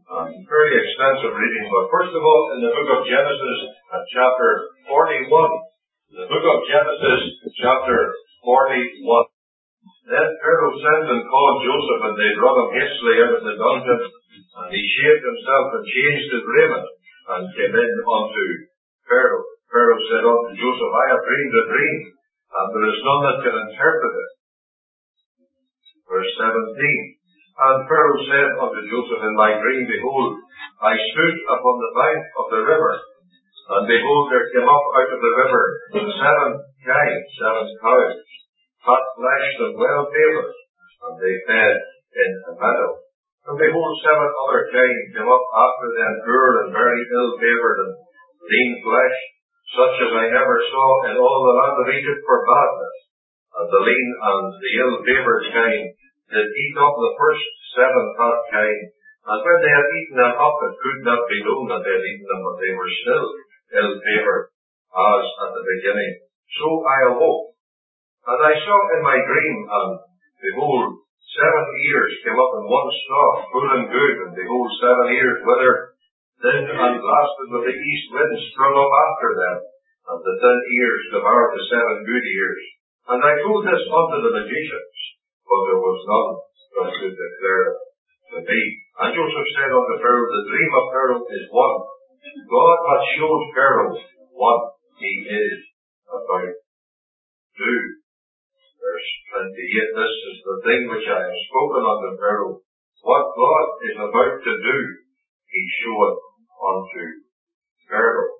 Very extensive reading, but first of all, in the book of Genesis, chapter 41. The book of Genesis, chapter 41. Then Pharaoh sent and called Joseph, and they brought him hastily out of the dungeon. And he shaved himself and changed his raiment, and came in unto Pharaoh. Pharaoh said unto Joseph, I have dreamed a dream, and there is none that can interpret it. Verse 17. And Pharaoh said unto Joseph in my dream, behold, I stood upon the bank of the river, and behold, there came up out of the river 7 cows, fat-fleshed and well-favoured, and they fed in a meadow. And behold, 7 other kine came up after them, poor and very ill-favoured, and lean-fleshed, such as I never saw in all the land of Egypt for badness. And the lean and the ill-favoured kine did eat up the first 7 fat kine, and when they had eaten them up, it could not be known that they had eaten them, but they were still ill-favoured, as at the beginning. So I awoke, and I saw in my dream, and behold, 7 ears came up in one stalk, full and good, and behold, 7 ears withered, thin and blasted with the east wind sprung up after them, and the thin ears devoured the 7 good ears. And I told this unto the magicians, but there was none that could declare it to me. And Joseph said unto Pharaoh, the dream of Pharaoh is one. God hath showed Pharaoh what he is about to do. Verse 28, this is the thing which I have spoken unto Pharaoh. What God is about to do, he showeth unto Pharaoh.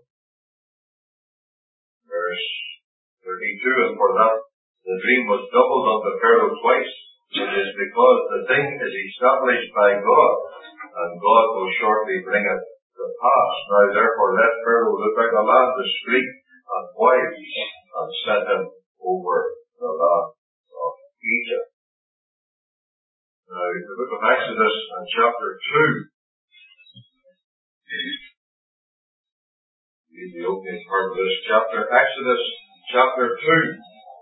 Verse 32, and for that the dream was doubled unto Pharaoh twice. It is because the thing is established by God, and God will shortly bring it to pass. Now therefore let Pharaoh look out a land discreet and wise, and set him over the land of Egypt. Now the book of Exodus and chapter 2. Read the opening part of this chapter. Exodus chapter 2.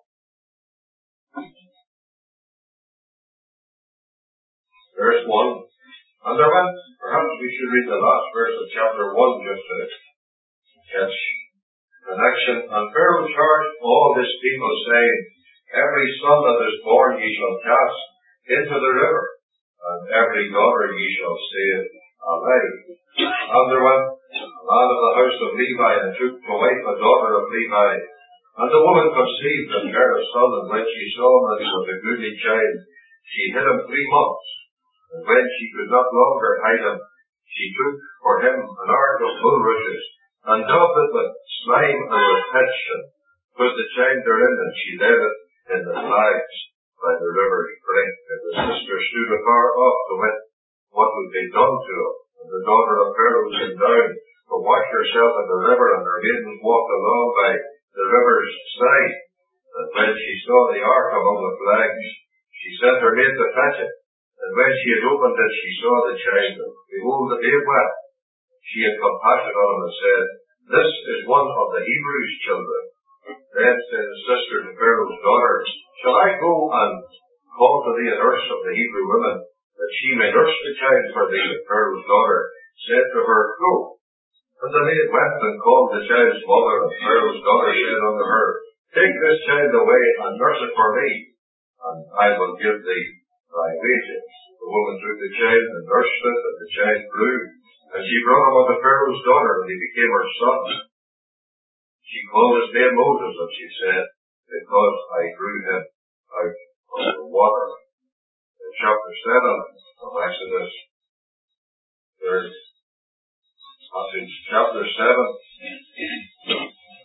Verse 1. And there went, perhaps we should read the last verse of chapter 1 just to catch connection. And Pharaoh charged all his people, saying, every son that is born ye shall cast into the river, and every daughter ye shall save alive. And there went a man of the house of Levi, and took to wife a daughter of Levi. And the woman conceived and bare a son, and when she saw him that he was a goodly child, she hid him 3 months. And when she could not longer hide him, she took for him an ark of bulrushes, and daubed it with slime and with pitch, and put the child therein, and she laid it in the flags by the river's brink. And the sister stood afar off to wit what would be done to him. And the daughter of Pharaoh came down to wash herself in the river, and her maidens walked along by the river's side. And when she saw the ark among the flags, she sent her maid to fetch it. And when she had opened it, she saw the child, and behold, the babe wept. She had compassion on him, and said, this is one of the Hebrews' children. Then said the sister to Pharaoh's daughter, shall I go and call to thee a nurse of the Hebrew women, that she may nurse the child for thee? And Pharaoh's daughter said to her, go. And the maid went and called the child's mother, and Pharaoh's daughter said unto her, take this child away and nurse it for me, and I will give thee thy wages. The woman took the child and nursed it, and the child grew. And she brought him unto Pharaoh's daughter, and he became her son. She called his name Moses, and she said, because I grew him out of the water. In chapter 7 of Exodus, there's passage chapter 7.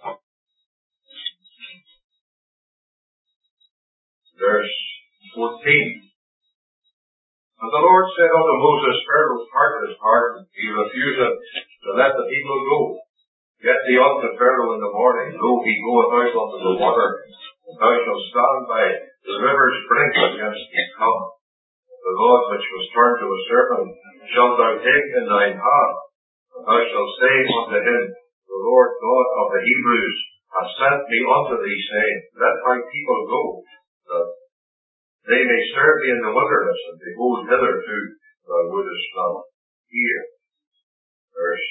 Verse 14. And the Lord said unto Moses, Pharaoh's heart is hardened, he refuseth to let the people go. Get thee unto Pharaoh in the morning, lo, he goeth out unto the water, and thou shalt stand by the river's brink against thee come. The rod which was turned to a serpent shalt thou take in thine hand, and thou shalt say unto him, the Lord God of the Hebrews hath sent me unto thee, saying, let my people go, that they may serve thee in the wilderness, and behold, hitherto thou wouldest not hear. Verse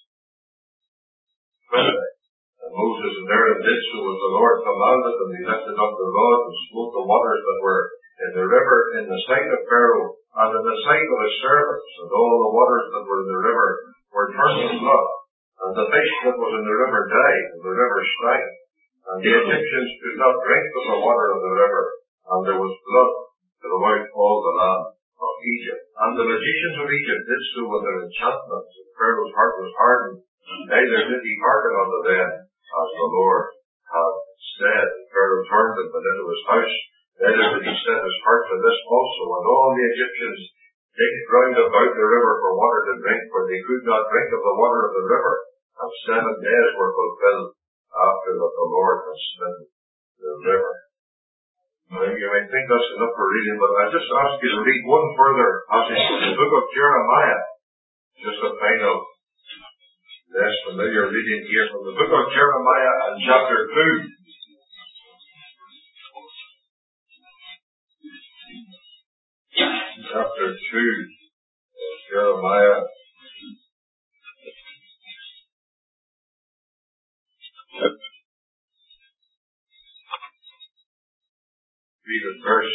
20. And Moses and Aaron did so as the Lord commanded, and they lifted up the rod and smote the waters that were in the river in the sight of Pharaoh and in the sight of his servants, and all the waters that were in the river were turned to blood, and the fish that was in the river died, and the river shrank, and the Egyptians could not drink of the water of the river, and there was blood throughout all the land of Egypt. And the magicians of Egypt did so with their enchantments, and Pharaoh's heart was hardened, neither did he hearken unto them, as the Lord had said. Pharaoh turned and went into his house, neither did he set his heart to this also. And all the Egyptians digged round about the river for water to drink, for they could not drink of the water of the river. And 7 days were fulfilled after that the Lord had smitten the river. Now, you might think that's enough for reading, but I just ask you to read one further passage from the book of Jeremiah. Just a final, less familiar reading here from the book of Jeremiah and chapter 2. Chapter 2 of Jeremiah. Read at verse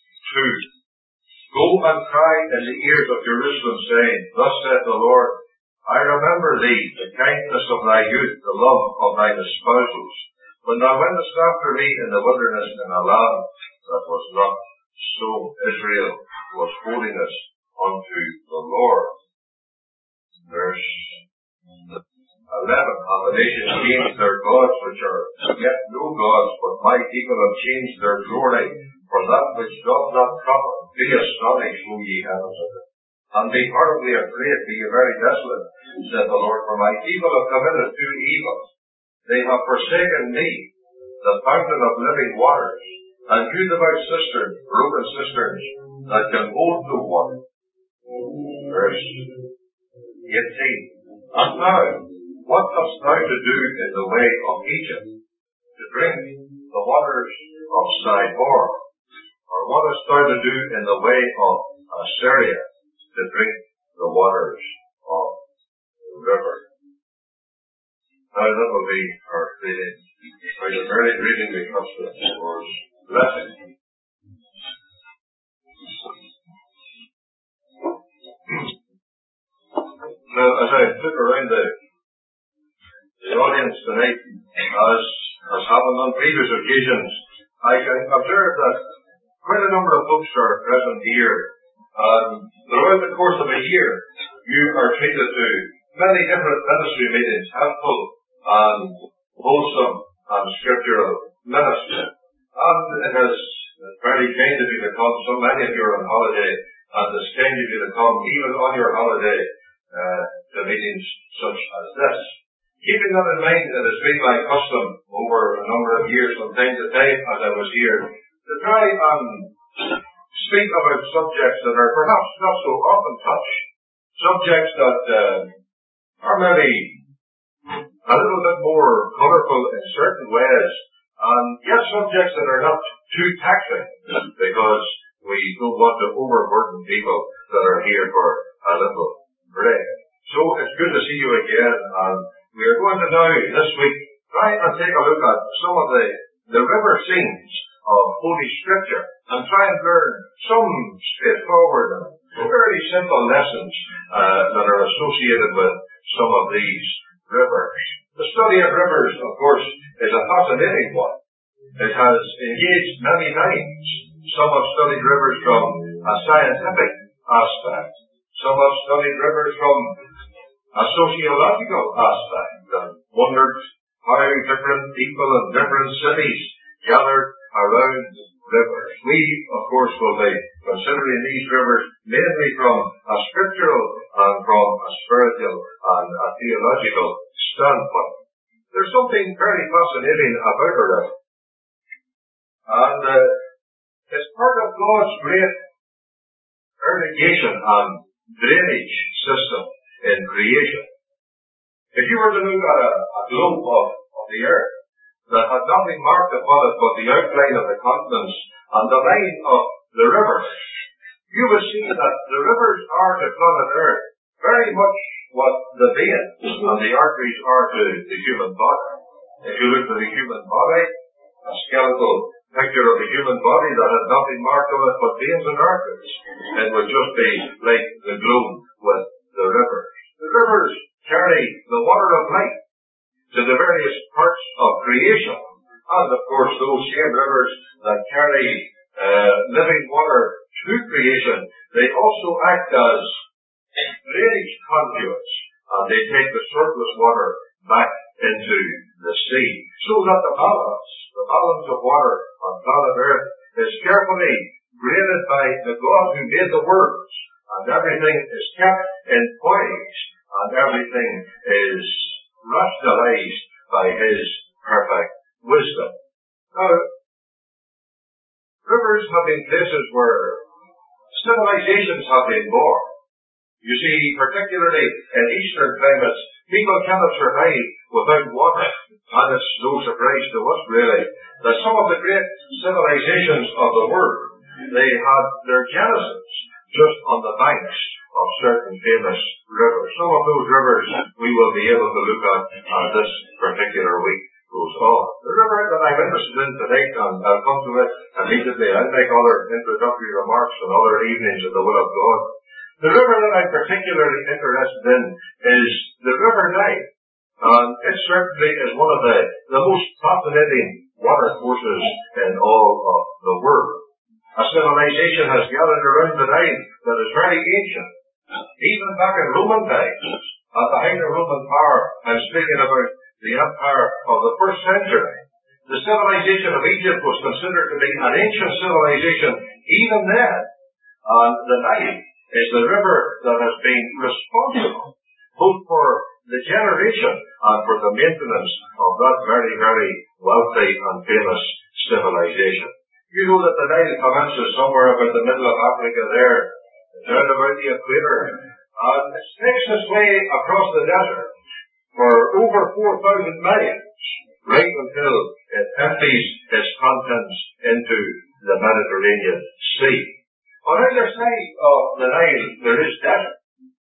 2. Go and cry in the ears of Jerusalem, saying, Thus saith the Lord, I remember thee, the kindness of thy youth, the love of thine espousals, when thou wentest after me in the wilderness in a land that was not so. Israel was holiness unto the Lord. Verse 11. And the nations changed their gods, which are yet no gods, but my people have changed their glory for that which doth not profit. Be astonished, O ye heavens of it, and be horribly afraid, be ye very desolate, said the Lord, for my people have committed two evils. They have forsaken me, the fountain of living waters, and hewed about cisterns, broken cisterns, that can hold no water. Verse 18. And now, what hast thou to do in the way of Egypt, to drink the waters of Sihor? Or what hast thou to do in the way of Assyria, to drink the waters of the river? Now that will be our reading. Our very reading becomes the Lord's blessing. Now, as I look around the audience tonight, as has happened on previous occasions, I can observe that quite a number of folks are present here. Throughout the course of a year, you are treated to many different ministry meetings, helpful and wholesome and scriptural ministry. And it is very kind of you to come. So many of you are on holiday, and it's kind of you to come even on your holiday to meetings such as this. Keeping that in mind, it has been my custom over a number of years from time to time as I was here to try and speak about subjects that are perhaps not so often touched. Subjects that are maybe a little bit more colourful in certain ways, and yet subjects that are not too taxing, because we don't want to overburden people that are here for a little break. So it's good to see you again, and we are going to now, this week, try and take a look at some of the river scenes of Holy Scripture, and try and learn some straightforward and very simple lessons that are associated with some of these rivers. The study of rivers, of course, is a fascinating one. It has engaged many times. Some have studied rivers from a scientific aspect. Some have studied rivers from a sociological aspect, and wondered how different people in different cities gathered around rivers. We, of course, will be considering these rivers mainly from a scriptural and from a spiritual and a theological standpoint. There's something very fascinating about a river. And it's part of God's great irrigation and drainage system in creation. If you were to look at a globe of the earth that had nothing marked upon it but the outline of the continents and the line of the rivers, you would see that the rivers are to planet Earth very much what the veins and the arteries are to the human body. If you look at the human body, a skeletal picture of the human body that had nothing marked on it but veins and arteries, it would just be like the globe with the rivers. The rivers carry the water of life to the various parts of creation. And of course, those same rivers that carry living water to creation, they also act as drainage conduits, and they take the surplus water back into the sea, so that the balance of water on planet Earth is carefully graded by the God who made the worlds, and everything is kept in poise, and everything is rationalized by His perfect wisdom. Now, rivers have been places where civilizations have been born. You see, particularly in eastern climates, people cannot survive without water. And it's no surprise to us, really, that some of the great civilizations of the world, they had their genesis just on the banks of certain famous rivers. Some of those rivers we will be able to look at as this particular week goes on. The river that I'm interested in tonight, and I'll come to it immediately, I'll make other introductory remarks on other evenings in the will of God. The river that I'm particularly interested in is the River Nile. And it certainly is one of the most fascinating water courses in all of the world. A civilization has gathered around the Nile that is very ancient. Even back in Roman times, at the height of Roman power, I'm speaking about the empire of the 1st century. The civilization of Egypt was considered to be an ancient civilization even then. And the Nile is the river that has been responsible both for the generation and for the maintenance of that very, very wealthy and famous civilization. You know that the Nile commences somewhere about the middle of Africa there, round about the equator, and it makes its way across the desert for over 4,000 miles, right until it empties its contents into the Mediterranean Sea. On either side of the Nile, there is desert.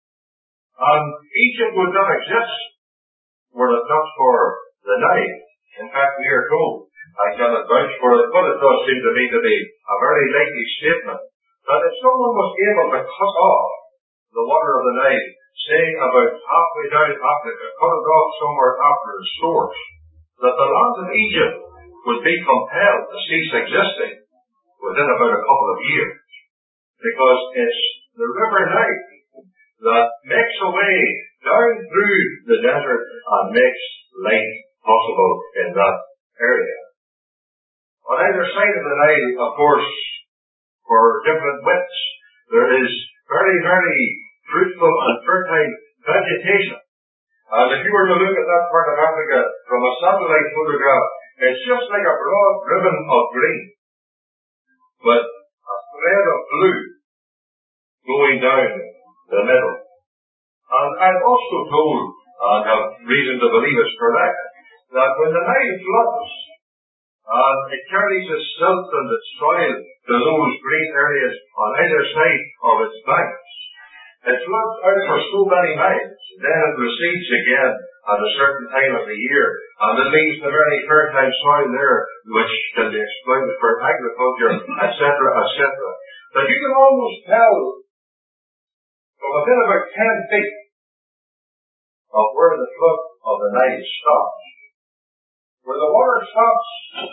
And Egypt would not exist were it not for the Nile. In fact, we are told, I cannot vouch for it, but it does seem to me to be a very likely statement, that if someone was able to cut off the water of the Nile, say about halfway down Africa, cut it off somewhere after its source, that the land of Egypt would be compelled to cease existing within about a couple of years. Because it's the River Nile that makes a way down through the desert and makes life possible in that area. On either side of the Nile, of course, for different widths, there is very, very fruitful and fertile vegetation. And if you were to look at that part of Africa from a satellite photograph, it's just like a broad ribbon of green, with a thread of blue going down the middle. And I'm also told, and have reason to believe it's correct, that when the Nile floods, and it carries its silt and its soil to those green areas on either side of its banks, it floods out for so many miles, then it recedes again at a certain time of the year, and it leaves the very fertile soil there, which can be exploited for agriculture, etc., etc. But you can almost tell from within about 10 feet of where the flood of the Nile stops, where the water stops,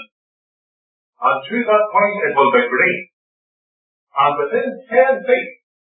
and to that point it will be green. And within 10 feet,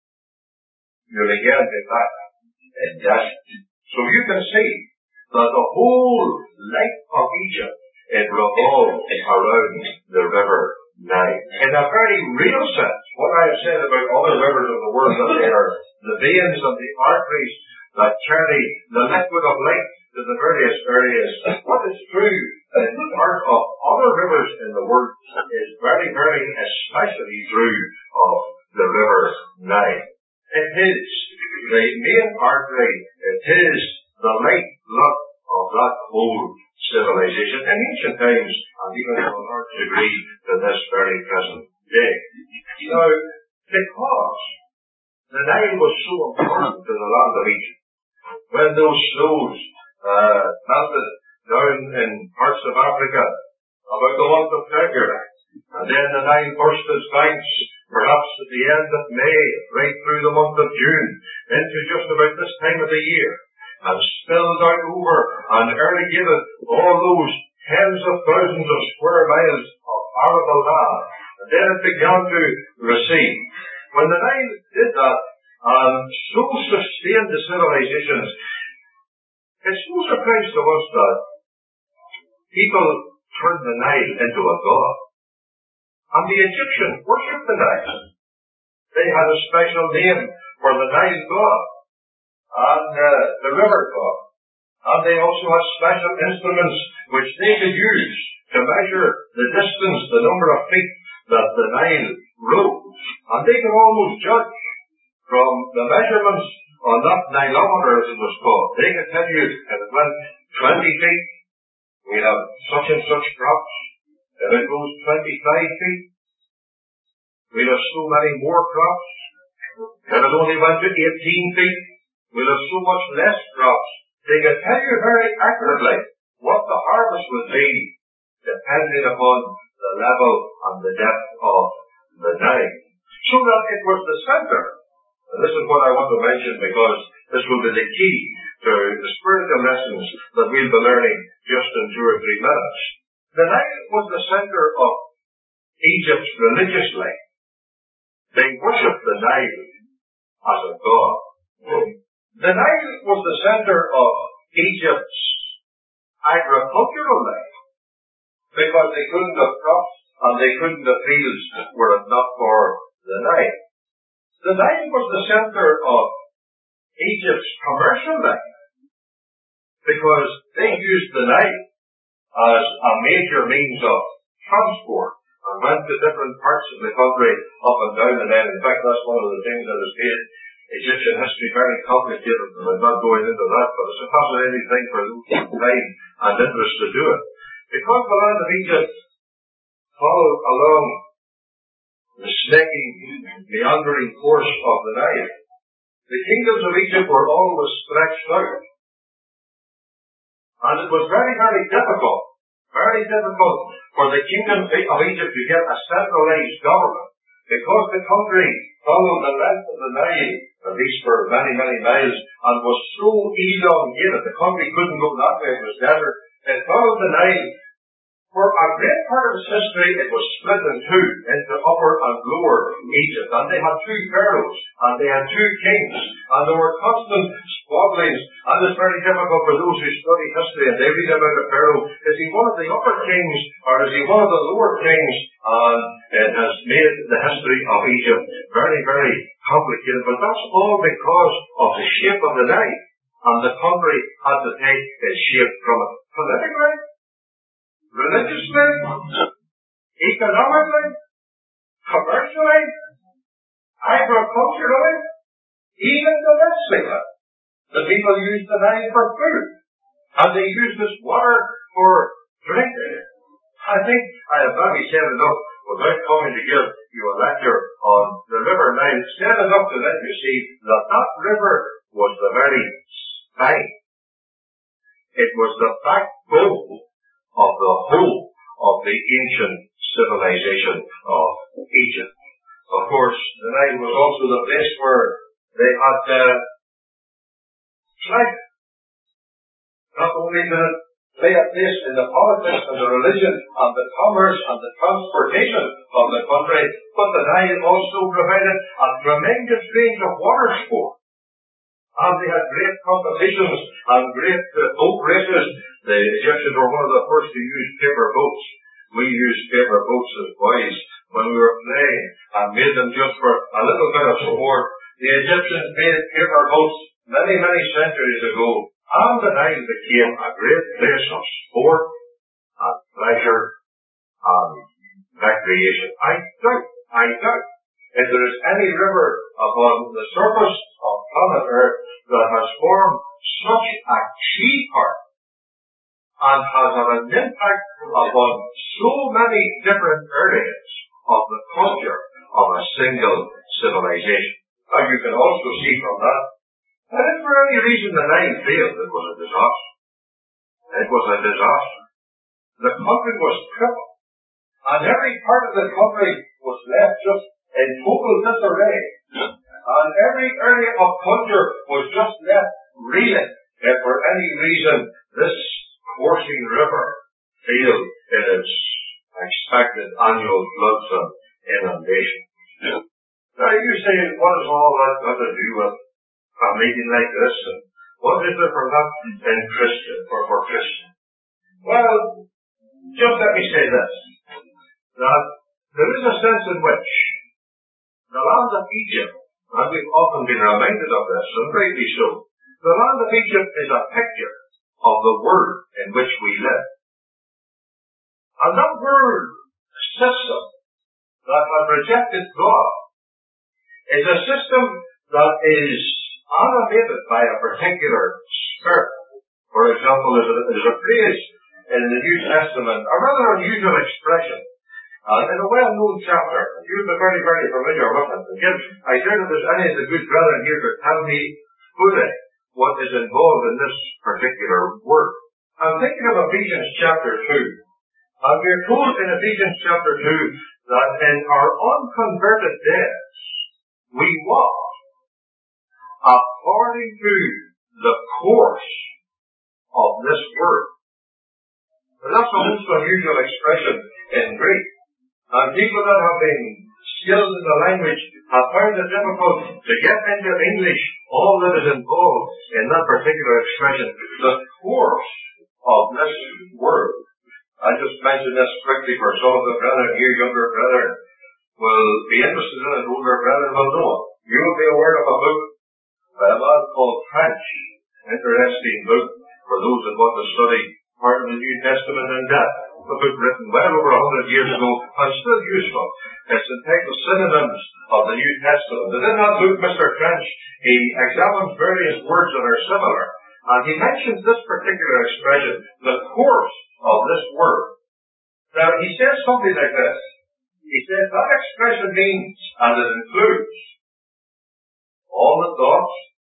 you'll again be back in desert. So you can see that the whole life of Egypt, it revolves around the River Nile. In a very real sense, what I have said about other rivers of the world, that they are the veins and the arteries that carry the liquid of life to the various areas, what is true in part of other rivers in the world is very, very especially true of the River Nile. It is the main artery, it is the lifeblood of that whole civilization in ancient times, and even to a large degree to this very present day. Now, because The Nile was so important to the land of Egypt. When those snows melted down in parts of Africa about the month of February, and then the Nile burst its banks, perhaps at the end of May, right through the month of June, into just about this time of the year, and spilled out over and irrigated all those tens of thousands of square miles of arable land. And then it began to recede. When the Nile did that, and so sustained the civilizations, it's no surprise to us that people turned the Nile into a god. And the Egyptians worshipped the Nile. They had a special name for the Nile god and the river god. And they also had special instruments which they could use to measure the distance, the number of feet that the Nile rose. And they could almost judge from the measurements on that Nilometer, as it was called. They could tell you if it went 20 feet, we have such and such crops. If it goes 25 feet, we'll have so many more crops. If it only went to 18 feet, we'll have so much less crops. They can tell you very accurately what the harvest would be, depending upon the level and the depth of the Nile. So that it was the center. And this is what I want to mention, because this will be the key to the spiritual lessons that we'll be learning just in 2 or 3 minutes. The Nile was the center of Egypt's religious life. They worshipped the Nile as a god. The Nile was the center of Egypt's agricultural life, because they couldn't have crops and they couldn't have fields were it not for the Nile. The Nile was the center of Egypt's commercial life, because they used the Nile as a major means of transport and went to different parts of the country up and down the Nile. In fact, that's one of the things that has made Egyptian history very complicated, and I'm not going into that, but it's a fascinating thing for those who have time and interest to do it. Because the land of Egypt followed along the snaky, meandering course of the Nile, the kingdoms of Egypt were always stretched out. And it was very, very difficult for the kingdom of Egypt to get a centralized government, because the country followed the length of the Nile, at least for many, many miles, and was so elongated. The country couldn't go that way, it was desert. It followed the Nile. For a great part of its history, it was split in two, into Upper and Lower Egypt. And they had 2 pharaohs, and they had 2 kings, and there were constant squabblings. And it's very difficult for those who study history and they read about a pharaoh. Is he one of the upper kings, or is he one of the lower kings? And it has made the history of Egypt very, very complicated. But that's all because of the shape of the Nile. And the country had to take its shape from it. Politically, religiously, economically, commercially, agriculturally, even domestically. The people used the Nile for food, and they used this water for drinking. I think I have maybe said enough without coming to give you a lecture on the river Nile. Said enough to let you see that that river was the very spine. It was the backbone of the whole of the ancient civilization of Egypt. Of course, the Nile was also the place where they had trade. Not only did it play a place in the politics and the religion and the commerce and the transportation of the country, but the Nile also provided a tremendous range of water sport. And they had great competitions and great boat races. The Egyptians were one of the first to use paper boats. We used paper boats as boys when we were playing and made them just for a little bit of sport. The Egyptians made paper boats many, many centuries ago, and the Nile became a great place of sport and pleasure and recreation. I doubt if there is any river upon the surface of planet Earth that has formed such a key part and has had an impact upon so many different areas of the culture of a single civilization. And you can also see from that if for any reason the Nile failed, it was a disaster. It was a disaster. The country was crippled, and every part of the country was left just in total disarray. And every area of culture was just left reeling if for any reason this coursing river failed in its expected annual floods and inundation. Now you say, what has all that got to do with a meeting like this? And what is it for that in Christian, for Christian? Well, just let me say this, that there is a sense in which the land of Egypt, and we've often been reminded of this, and rightly so, the land of Egypt is a picture of the world in which we live. And that world system that has rejected God is a system that is animated by a particular spirit. For example, there's a phrase in the New Testament, a rather unusual expression, and in a well-known chapter. You'll be very, very familiar with it. Again, I doubt if there's any of the good brethren here to tell me fully what is involved in this particular word. I'm thinking of Ephesians chapter 2. And we're told in Ephesians chapter 2 that in our unconverted days, we walk according to the course of this word. And that's a most unusual expression in Greek. And people that have been skilled in the language have found it difficult to get into English all that is involved in that particular expression. The course of this word. I just mentioned this quickly for some of the brethren here, younger brethren will be interested in it, older brethren will know it. You will be aware of a book by a man called Trench. Interesting book for those that want to study part of the New Testament in depth. A book written well over 100 years ago and still useful. It's entitled Synonyms of the New Testament. And in that book, Mr. Trench, he examines various words that are similar. And he mentions this particular expression, the course of this word. Now, he says something like this. He says that expression means, and it includes, all the thoughts,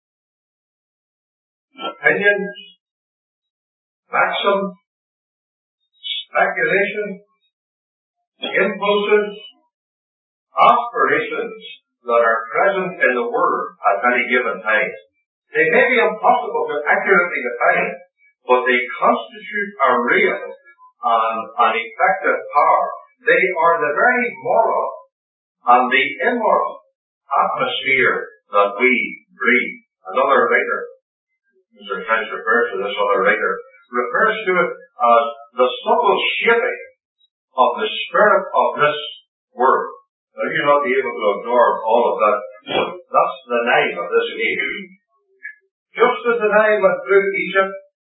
opinions, maxims, speculation, impulses, aspirations that are present in the word at any given time. They may be impossible to accurately define, but they constitute a real and an effective power. They are the very moral and the immoral atmosphere that we breathe. Another writer, Mr. Trench refers to this other writer, refers to it as the subtle shaping of the spirit of this word. Now, you'll not be able to absorb all of that. That's the name of this age. Just as the Nile went through Egypt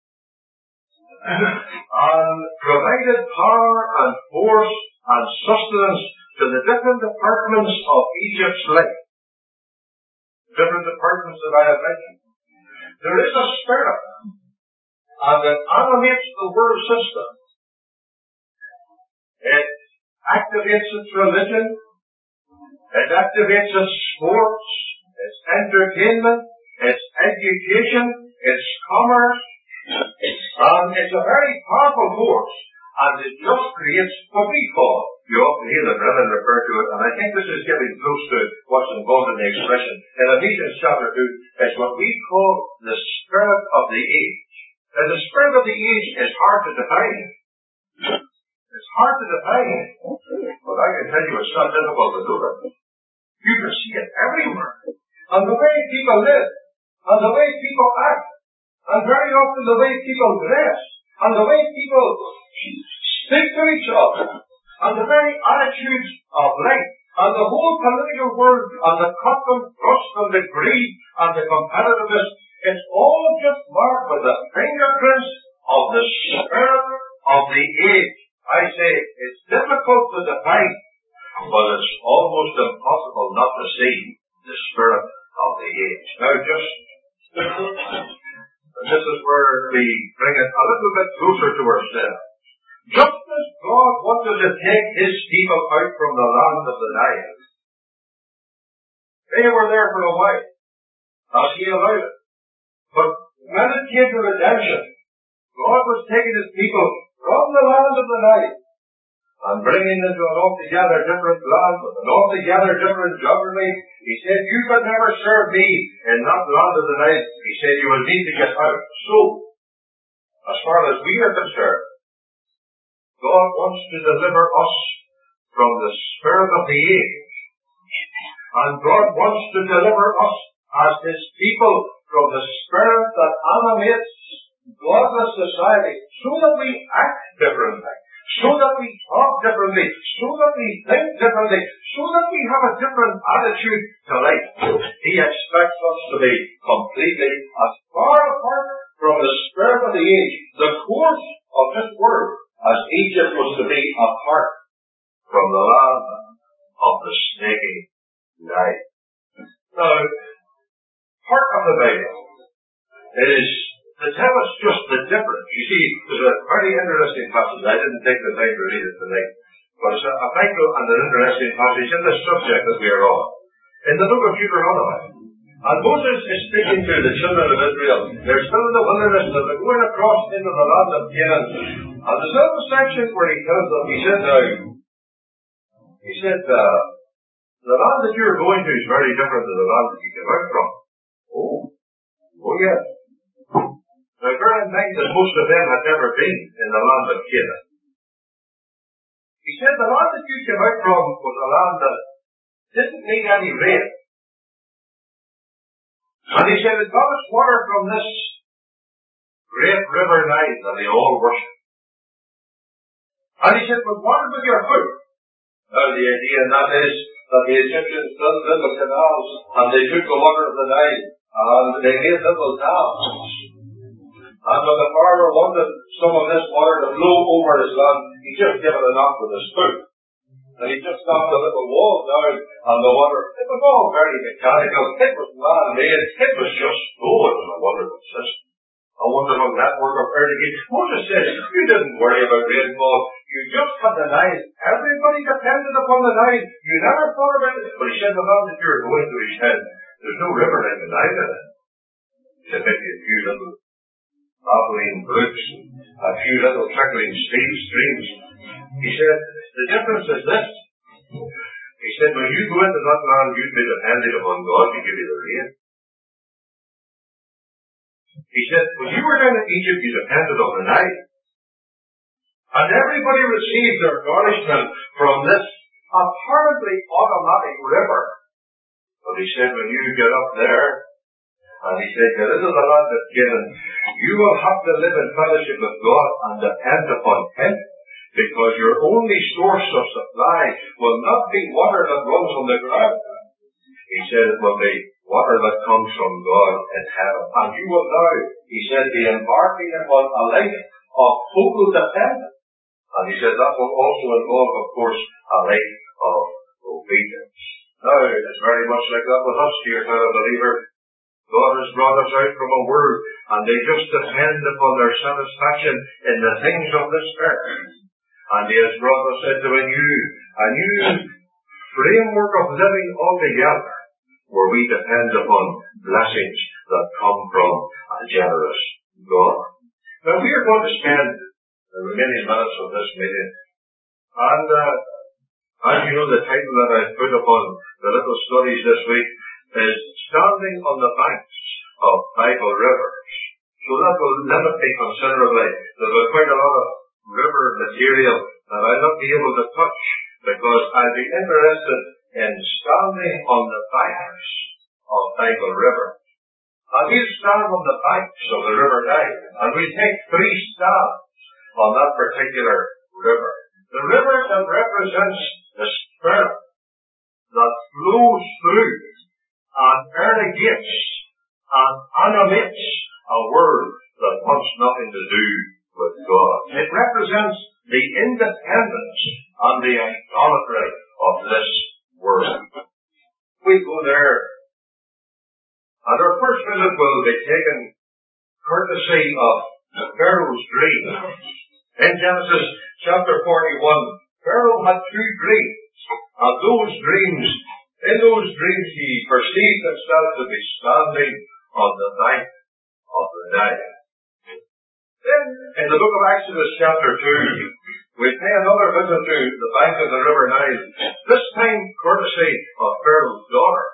and provided power and force and sustenance to the different departments of Egypt's life, different departments that I have mentioned, there is a spirit and it animates the world system. It activates its religion, it activates its sports, its entertainment, its education, its commerce, and it's a very powerful force, and it just creates what we call, you often hear the brethren refer to it, and I think this is getting close to what's involved in the expression. In Ephesians chapter 2, it's what we call the spirit of the age. And the spirit of the age is hard to define. It's hard to define, but I can tell you it's not difficult to do it. You can see it everywhere. And the way people live, and the way people act, and very often the way people dress, and the way people speak to each other, and the very attitudes of life, and the whole political world, and the custom, trust, and the greed, and the competitiveness, it's all just marked with the fingerprints of the spirit of the age. I say, it's difficult to define, but it's almost impossible not to see the spirit of the age. Now, this is where we bring it a little bit closer to ourselves. Just as God wanted to take His people out from the land of the Nile, They were there for a while, as He allowed it. But when it came to redemption, God was taking His people from the land of the Nile and bringing them to an altogether different land with an altogether different geography. He said, you could never serve me in that land of the Nile. He said, you will need to get out. So, as far as we are concerned, God wants to deliver us from the spirit of the age. And God wants to deliver us as His people from the spirit that animates godless society, so that we act differently, so that we talk differently, so that we think differently, so that we have a different attitude to life. He expects us to be completely as far apart from the spirit of the age, the course of this world, as Egypt was to be apart from the land of the snaky night. Now, part of the Bible is to tell us just the difference. You see, there's a very interesting passage. I didn't take the time to read it tonight, but it's a vital and an interesting passage in the subject that we are on. In the book of Deuteronomy. And Moses is speaking to the children of Israel. They're still in the wilderness, and they're going across into the land of Canaan. And there's a little section where he tells them, he said, the land that you're going to is very different than the land that you came out from. Oh yes. Now bear in mind that most of them had never been in the land of Canaan. He said the land that you came out from was a land that didn't need any rain. And he said it got its water from this great river Nile that they all worship. And he said, but water with your foot. Now the idea in that is that the Egyptians built little canals and they took the water of the Nile and they made little dams. And when the farmer wanted some of this water to flow over his land, he just gave it a knock with his foot. And he just knocked a little wall down on the water. It was all very mechanical. It was man-made. It was just flowing in a wonderful system. A wonderful network of irrigation. Moses says, you didn't worry about rainfall. You just had the Nile. Everybody depended upon the Nile. You never thought about it. But he said, the land that you're going to, he said, there's no river like the Nile in it. He said, maybe a few little babbling brooks, a few little trickling streams. He said, the difference is this. He said, when you go into that land, you'd be dependent upon God to give you the rain. He said, when you were down in Egypt, you depended on the Nile. And everybody received their nourishment from this apparently automatic river. But he said, when you get up there, and he said, get into the land of Canaan, you will have to live in fellowship with God and depend upon Him. Because your only source of supply will not be water that runs on the ground. He said it will be water that comes from God in heaven. And you will now, he said, be embarking upon a life of total dependence. And he said that will also involve, of course, a life of obedience. Now, it's very much like that with us, dear fellow believer. God has brought us out from a world, and they just depend upon their satisfaction in the things of this earth. And He has brought us into a new framework of living altogether, where we depend upon blessings that come from a generous God. Now we are going to spend the remaining minutes of this meeting, and as you know, the title that I've put upon the little studies this week is Standing on the Banks of Bible Rivers. So that will limit me considerably. There will be quite a lot of river material that I'll not be able to touch, because I'll be interested in standing on the banks of Bible River. And we'll stand on the banks of the River Nile, and we'll take 3 stands on that particular river. The river that represents the Spirit that flows through and irrigates and animates a world that wants nothing to do with God. It represents the independence and the idolatry of this world. We go there, and our first visit will be taken courtesy of Pharaoh's dream. In Genesis chapter 41, Pharaoh had 2 dreams, and those dreams In those dreams he perceived himself to be standing on the bank of the Nile. Then, in the book of Exodus chapter 2, we pay another visit to the bank of the river Nile, this time courtesy of Pharaoh's daughter.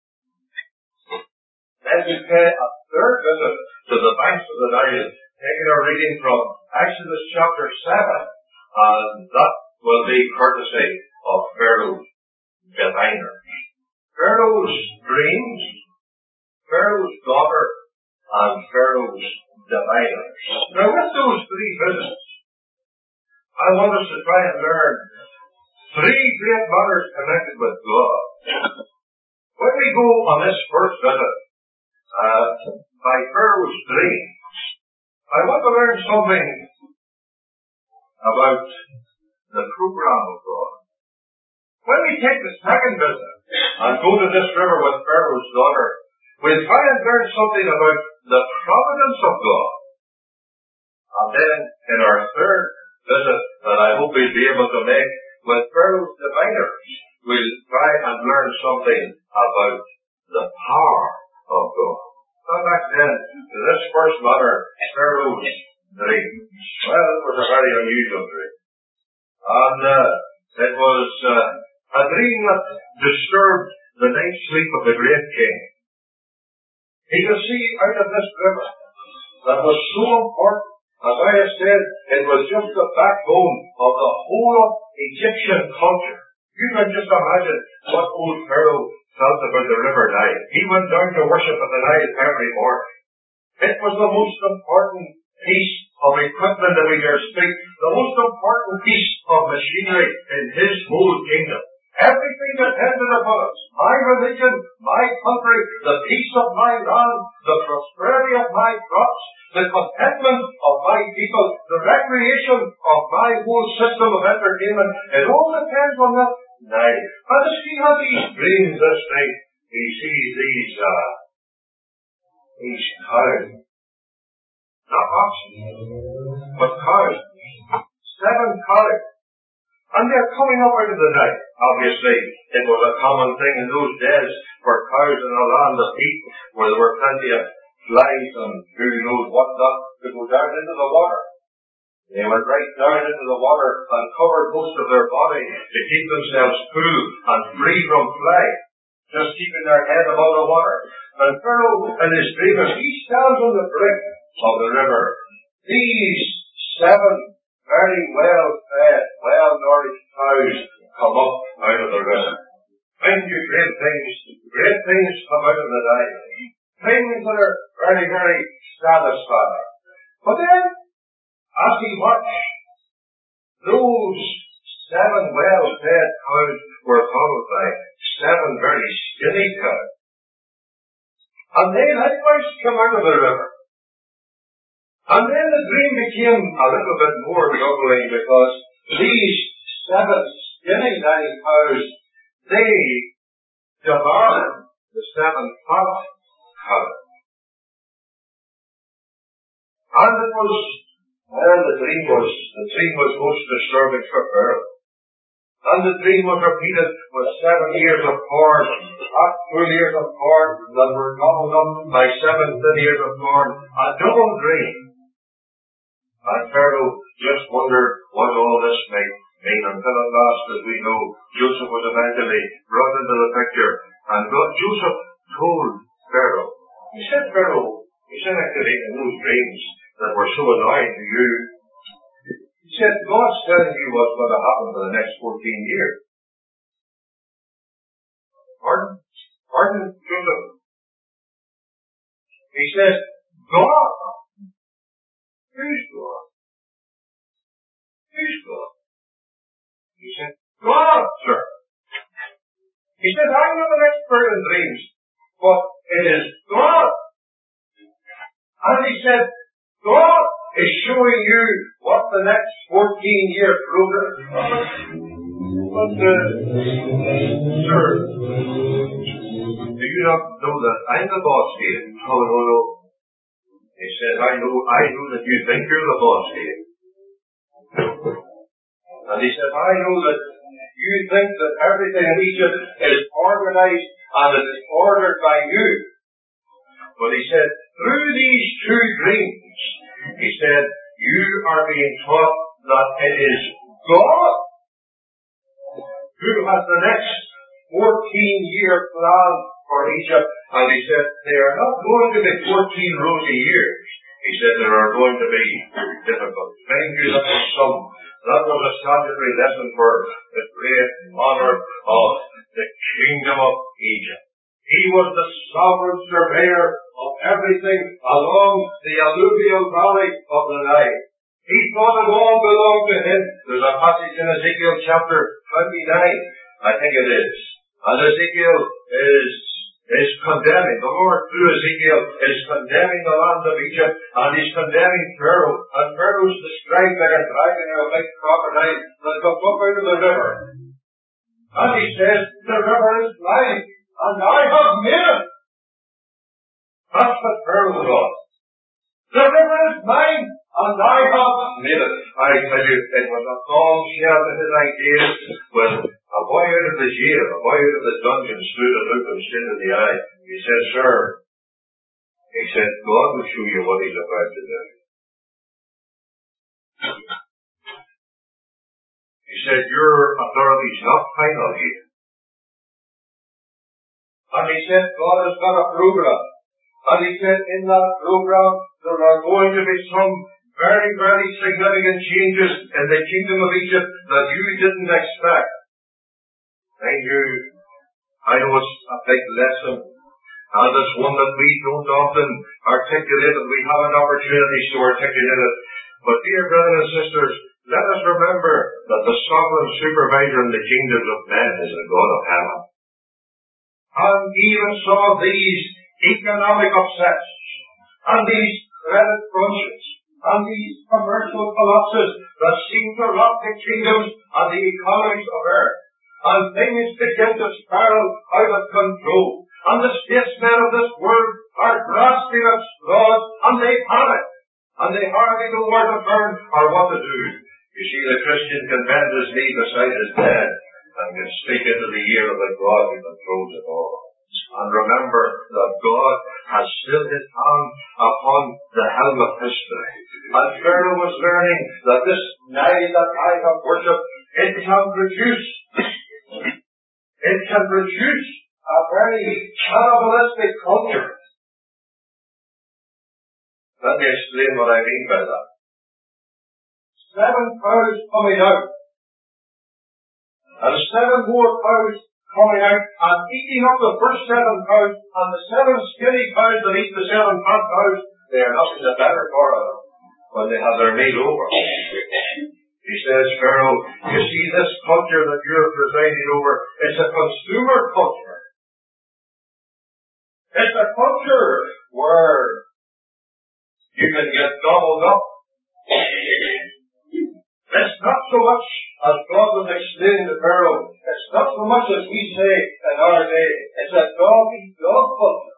Then we pay a third visit to the banks of the Nile, taking our reading from Exodus chapter 7, and that will be courtesy of Pharaoh's diviners. Pharaoh's dreams, Pharaoh's daughter, and Pharaoh's diviners. Now with those three visits, I want us to try and learn three great matters connected with God. When we go on this first visit, by Pharaoh's dreams, I want to learn something about the program of God. When we take the second visit and go to this river with Pharaoh's daughter, we'll try and learn something about the providence of God. And then in our third visit that I hope we'll be able to make with Pharaoh's diviners, we'll try and learn something about the power of God. Come back then to this first matter, Pharaoh's dream. Well, it was a very unusual dream. And it was a dream that disturbed the night's sleep of the great king. He could see out of this river that was so important. As I have said, it was just the backbone of the whole of Egyptian culture. You can just imagine what old Pharaoh felt about the river Nile. He went down to worship at the Nile every morning. It was the most important piece of equipment that we dare speak, the most important piece of machinery in his whole kingdom. Everything depended upon it. My religion, my country, the peace of my land, the prosperity of my crops, the contentment of my people, the recreation of my whole system of entertainment. It all depends on that Nile. And as he had these dreams this night, he sees these cows. Not oxen, but cows. 7 cows. And they're coming up out of the Nile. Obviously, it was a common thing in those days for cows in a land of heat, where there were plenty of flies and who knows what not, to go down into the water. They went right down into the water and covered most of their body to keep themselves cool and free from fly, just keeping their head above the water. And Pharaoh, in his dream, as he stands on the brink of the river, these 7 very well-fed, well-nourished cows come up out of the river. Mind you, great things come out of the Nile. Things that are very, very satisfying. But then, as he watched, those 7 well-fed cows were followed by 7 very skinny cows. And they likewise come out of the river. And then the dream became a little bit more troubling, because these 7 skinny little cows, they devoured the 7 fat cows. And the dream was most disturbing for Pharaoh. And the dream was repeated with 7 ears of corn, hot full ears of corn that were gobbled up by 7 thin ears of corn, a double dream. And Pharaoh just wondered what all this might mean, until at last, as we know, Joseph was eventually brought into the picture. And Joseph told Pharaoh, he said actually in those dreams that were so annoying to you, he said, God's telling you what's going to happen for the next 14 years. Pardon, Joseph. He said, God. Who's God? Who's God? He said, God, sir. He said, I'm not an expert in dreams, but it is God. And he said, God is showing you what the next 14-year progress is. But, sir, do you not know that I'm the boss here? Oh, no. He said, I know that you think you're the boss here. And he said, I know that you think that everything in Egypt is organized and it is ordered by you. But he said, through these two dreams, he said, you are being taught that it is God who has the next 14-year plan for Egypt. And he said, they are not going to be 14 rosy years. He said, there are going to be difficulties. Mind you, that was a salutary lesson for the great honor of the kingdom of Egypt. He was the sovereign surveyor of everything along the alluvial valley of the Nile. He thought it all belonged to him. There's a passage in Ezekiel chapter 29, I think it is. And Ezekiel is condemning, the Lord through Ezekiel is condemning the land of Egypt, and he's condemning Pharaoh. And Pharaoh's described like a dragon or a big crocodile that comes up out of the river. And he says, the river is mine, and I have made it. That's what Pharaoh was. The river is mine, and I have made it. I tell you, it was a bombshell to his ideas when a boy out of the jail, a boy out of the dungeon stood and looked him straight in the eye. He said, sir, he said, God will show you what he's about to do. He said, your authority is not final here. And he said, God has got a program. And he said, in that program, there are going to be some very, very significant changes in the kingdom of Egypt that you didn't expect. I know it's a big lesson, and it's one that we don't often articulate, and we have an opportunity to articulate it. But dear brothers and sisters, let us remember that the sovereign supervisor in the kingdoms of men is the God of heaven. And even saw these economic upsets, and these credit crunches, and these commercial collapses that seem to rock the kingdoms and the economies of earth. And things begin to spiral out of control. And the statesmen of this world are grasping at straws, and they panic. And they hardly know where to turn or what to do. You see, the Christian can bend his knee beside his bed and can speak into the ear of the God who controls it all. And remember that God has still his hand upon the helm of history. And Pharaoh was learning that this Nile that I have worshipped, it can produce a very cannibalistic culture. Let me explain what I mean by that. 7 cows coming out, and 7 more cows coming out and eating up the first 7 cows, and the 7 skinny cows that eat the 7 fat cows, they are nothing the better for them when they have their meat over. He says, Pharaoh, you see this culture that you're presiding over, it's a consumer culture. It's a culture where you can get gobbled up. It's not so much, as God was explaining to Pharaoh, it's not so much as we say in our day, it's a dog-eat-dog culture.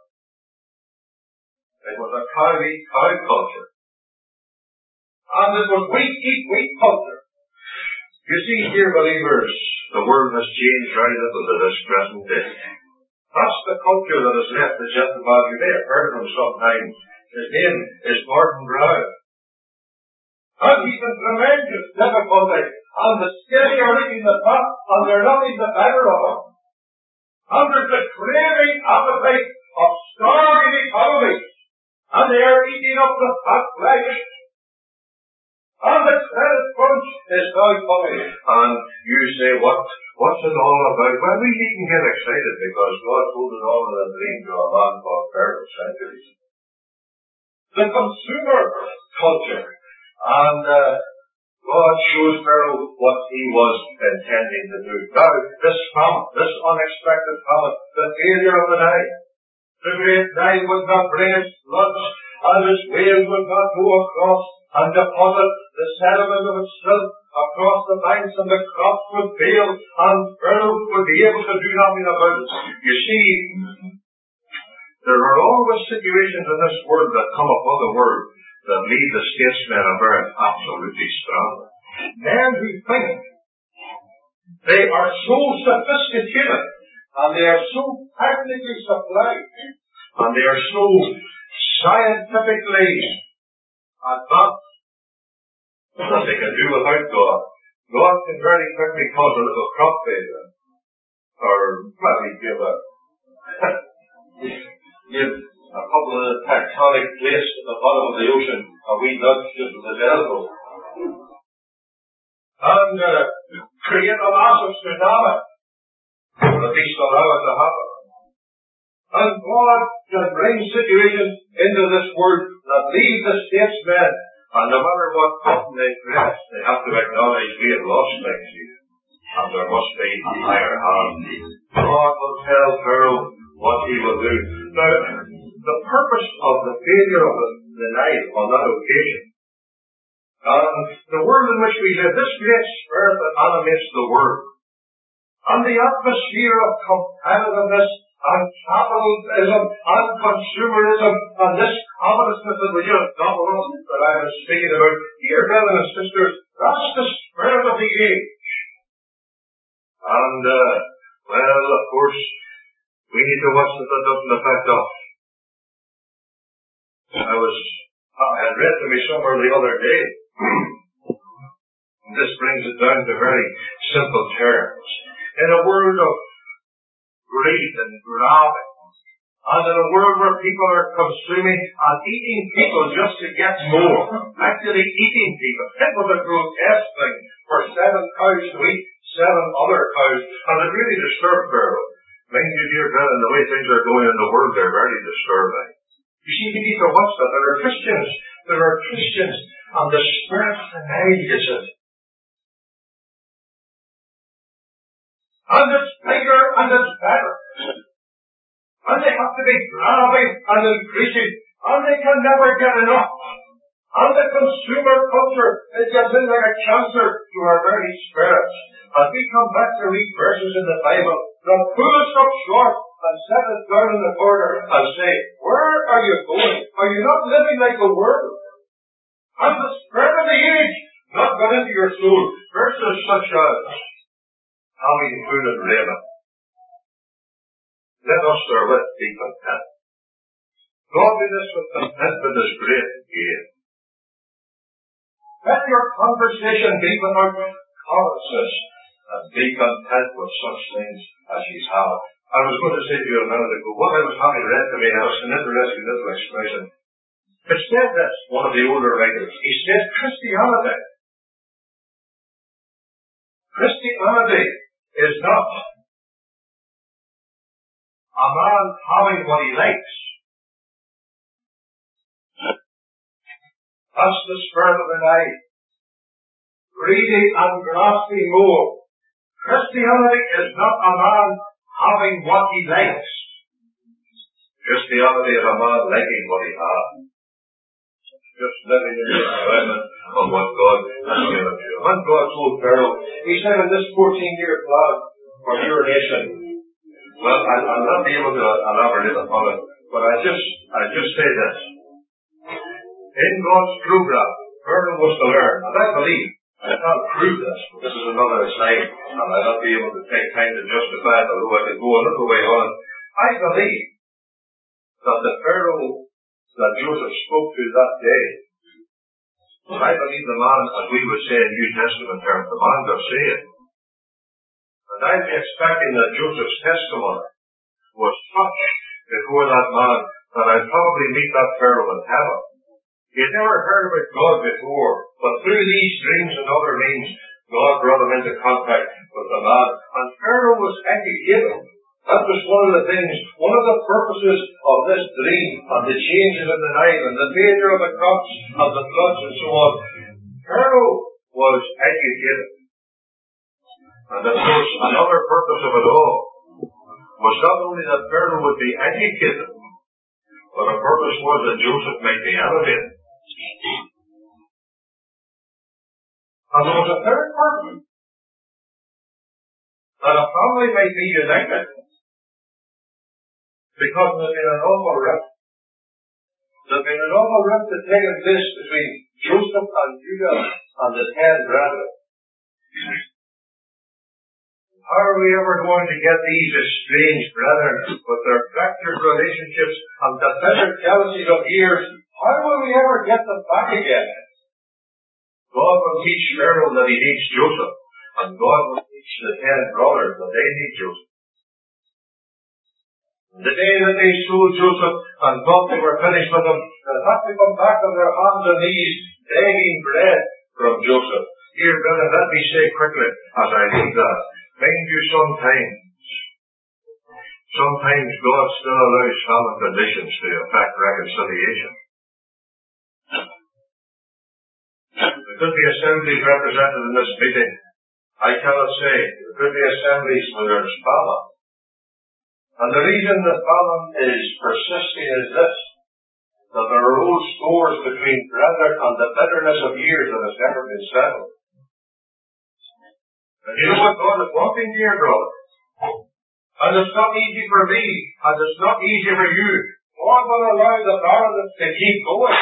It was a cow-eat-cow culture. And it was wheat-eat-wheat culture. You see, dear believers, the world has changed right up to this present day. That's the culture that has left the gentleman. You may have heard of him sometime. His name is Gordon Brown. And he's in tremendous difficulty. And the skinny are eating the fat, and they're nothing the better of it. And there's a craving appetite of starving economies. And they are eating up the fat flesh. And the credit crunch is now coming. And you say, what's it all about? Well, we needn't get excited because God told it all in a dream to a man called Pharaoh centuries. The consumer culture. And God shows Pharaoh what he was intending to do. Now, this famine, this unexpected famine, the failure of the Nile. The great Nile would not bring its floods, and its waves would not go across and deposit the sediment of its filth across the banks, and the crops would fail, and Pharaoh would be able to do nothing about it. You see, there are always situations in this world that come upon the world that leave the statesmen of earth absolutely stranded. Men who think They are so sophisticated, and they are so technically supplied, and they are so scientifically advanced that they can do without God. God can very quickly cause a little crop failure, or probably give a couple of tectonic plates at the bottom of the ocean, a wee nudge just with his elbow, and create a massive tsunami, or at least allow it to happen. And God can bring situations into this world that lead the statesmen, and no matter what button they press, they have to acknowledge we have lost things here, and there must be a higher hand. God will tell Pharaoh what he will do. Now, the purpose of the failure of the Nile on that occasion, the world in which we live, this great spirit that animates the world, and the atmosphere of competitiveness and capitalism and consumerism and this covetousness that we just gobble up that I was speaking about, dear brothers and sisters, that's the spirit of the age. And, well, of course, we need to watch that doesn't affect us. I had read to me somewhere the other day, and this brings it down to very simple terms. In a world of greed and grabbing, and in a world where people are consuming and eating people just to get more, actually eating people, it was a grotesque thing for 7 cows to eat 7 other cows, and it really disturbed Pharaoh. Mind you, dear brethren, the way things are going in the world, they're very disturbing. You see, we need to watch that. There are Christians, and the spirit denies it. And it's bigger and it's better. And they have to be grabbing and increasing, and they can never get enough. And the consumer culture, it gets in like a cancer to our very spirits. As we come back to read verses in the Bible, they'll pull us up short and set us down in the corner and say, where are you going? Are you not living like the world? Has the spirit of the age not got into your soul? Verses such as having food and raiment. Let us therewith be content. Godliness with contentment is great gain. Let your conversation be without covetousness, and be content with such things as ye have. I was going to say to you a minute ago, what I was having read to me, I was an interesting little expression. It said this, one of the older writers, he said, Christianity is not a man having what he likes. That's the spirit of the night. Greedy and grasping more. Christianity is not a man having what he likes. Christianity is a man liking what he has. Just living in the enjoyment of what God has given you. When God told Pharaoh, he said in this 14-year plan for your nation, well, I'll not be able to elaborate upon it, but I just say this. In God's program, Pharaoh was to learn, and I believe, I can't prove this, but this is another slide, and I'll not be able to take time to justify it, although I could go a little way on. I believe that the Pharaoh that Joseph spoke to that day, I believe the man, as we would say in New Testament terms, the man got saved. And I'm expecting that Joseph's testimony was such before that man that I'd probably meet that Pharaoh in heaven. He had never heard about God before, but through these dreams and other means, God brought him into contact with the man. And Pharaoh was educated. That was one of the things, one of the purposes of this dream, and the changes in the Nile, and the failure of the crops, and the floods, and so on. Pharaoh was educated. And of course, another purpose of it all was not only that Pharaoh would be educated, but the purpose was that Joseph might be elevated. And there was a third purpose, that a family might be united. Because there's been an awful rift. There's been an awful rift that's taken place between Joseph and Judah and the 10 brethren. How are we ever going to get these estranged brethren with their fractured relationships and the bitter jealousies of years? How will we ever get them back again? God will teach Pharaoh that he needs Joseph, and God will teach the 10 brothers that they need Joseph. The day that they sold Joseph and thought they were finished with him, they'll have to come back on their hands and knees begging bread from Joseph. Here, brethren, let me say quickly, as I read that, mind you, sometimes God still allows famine conditions to affect reconciliation. There could be assemblies represented in this meeting. I cannot say. There could be assemblies where there's famine. And the reason that famine is persisting is this, that there are old scores between brethren and the bitterness of years that has never been settled. And you know what God is wanting, dear brother? And it's not easy for me, and it's not easy for you. God will allow the barrenness to keep going.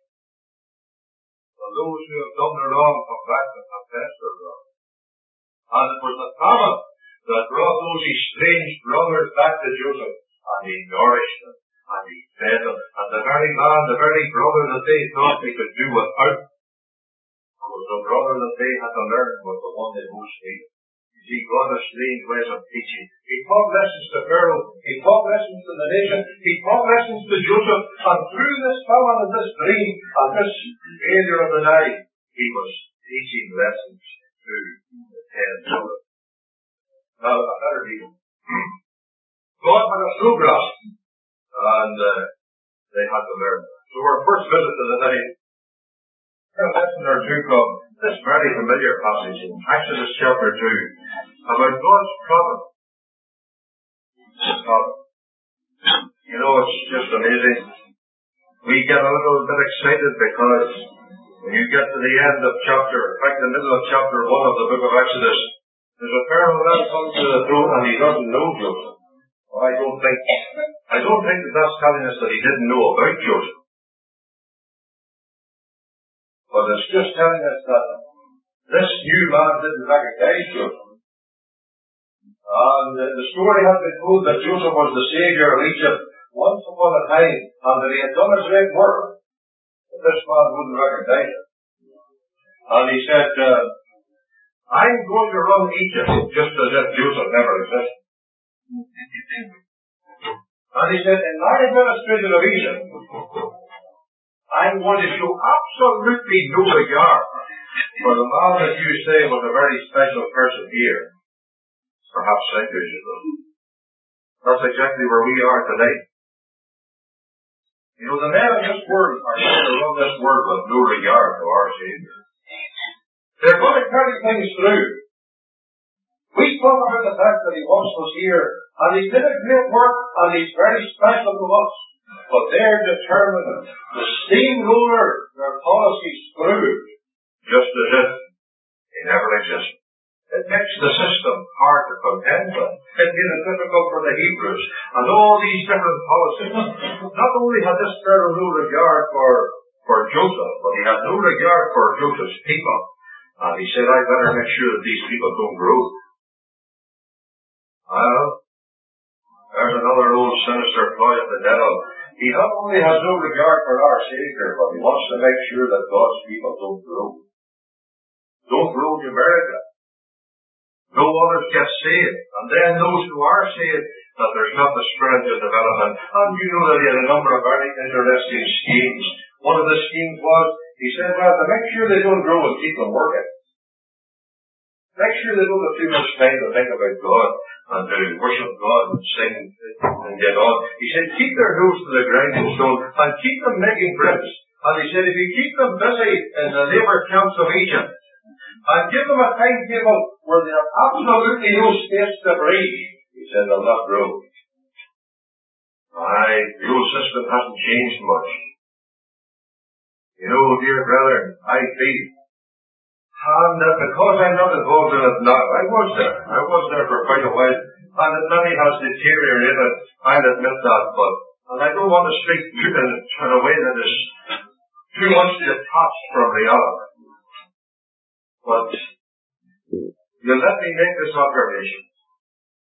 And those who have done the wrong come back and confess their wrong. And it was the famine that brought those estranged brothers back to Joseph, and he nourished them, and he fed them, and the very man, the very brother that they thought they could do without, was the brother that they had to learn was the one they most needed. You see, God has strange ways of teaching. He taught lessons to Pharaoh, he taught lessons to the nation, he taught lessons to Joseph, and through this famine and this dream, and this failure of the night, he was teaching lessons to the 10 brothers. Now, I better read them. God had a slow grasp, and they had to learn. So our first visit to the night, a lesson or two from this very familiar passage in Exodus chapter 2 about God's promise. You know, it's just amazing. We get a little bit excited because when you get to the end of the middle of chapter 1 of the book of Exodus, there's a Pharaoh that comes to the throne and he doesn't know Joseph. Well, I don't think that that's telling us that he didn't know about Joseph. But it's just telling us that this new man didn't recognize Joseph. And the story has been told that Joseph was the savior of Egypt once upon a time, and that he had done his great work. But this man wouldn't recognize it. And he said, I'm going to run Egypt just as if Joseph never existed. And he said, in my administration of Egypt, I'm going to show absolutely no regard for the man that you say was a very special person here, perhaps centuries ago. That's exactly where we are today. You know, the men of this world are going to run this world with no regard to our Savior. They're going to carry things through. We talk about the fact that he once was here, and he did a great work, and he's very special to us. But they're determined to steamroller their policies through, just as if he never existed. It makes the system hard to contend with. It made it difficult for the Hebrews. And all these different policies. Not only had this Pharaoh no regard for Joseph, but he had no regard for Joseph's people. And he said, I better make sure that these people don't grow. Well, there's another old sinister ploy of the devil. He not only has no regard for our Savior, but he wants to make sure that God's people don't grow. Don't grow numerically. No others get saved. And then those who are saved, that there's not the spiritual development. And you know that he had a number of very interesting schemes. One of the schemes was, he said, well, to make sure they don't grow and keep them working. Make sure they don't have too much time to think about God and to worship God and sing and get on. He said, keep their nose to the grinding stone and keep them making bricks. And he said, if you keep them busy in the labour camps of Egypt and give them a timetable where they have absolutely no space to breathe, he said, they'll not grow. The old system hasn't changed much. You know, dear brethren, I feel, and because I'm not involved in it now, I was there for quite a while, and it maybe has deteriorated, I'll admit that, and I don't want to speak in a way that is too much detached from reality. But you'll let me make this observation.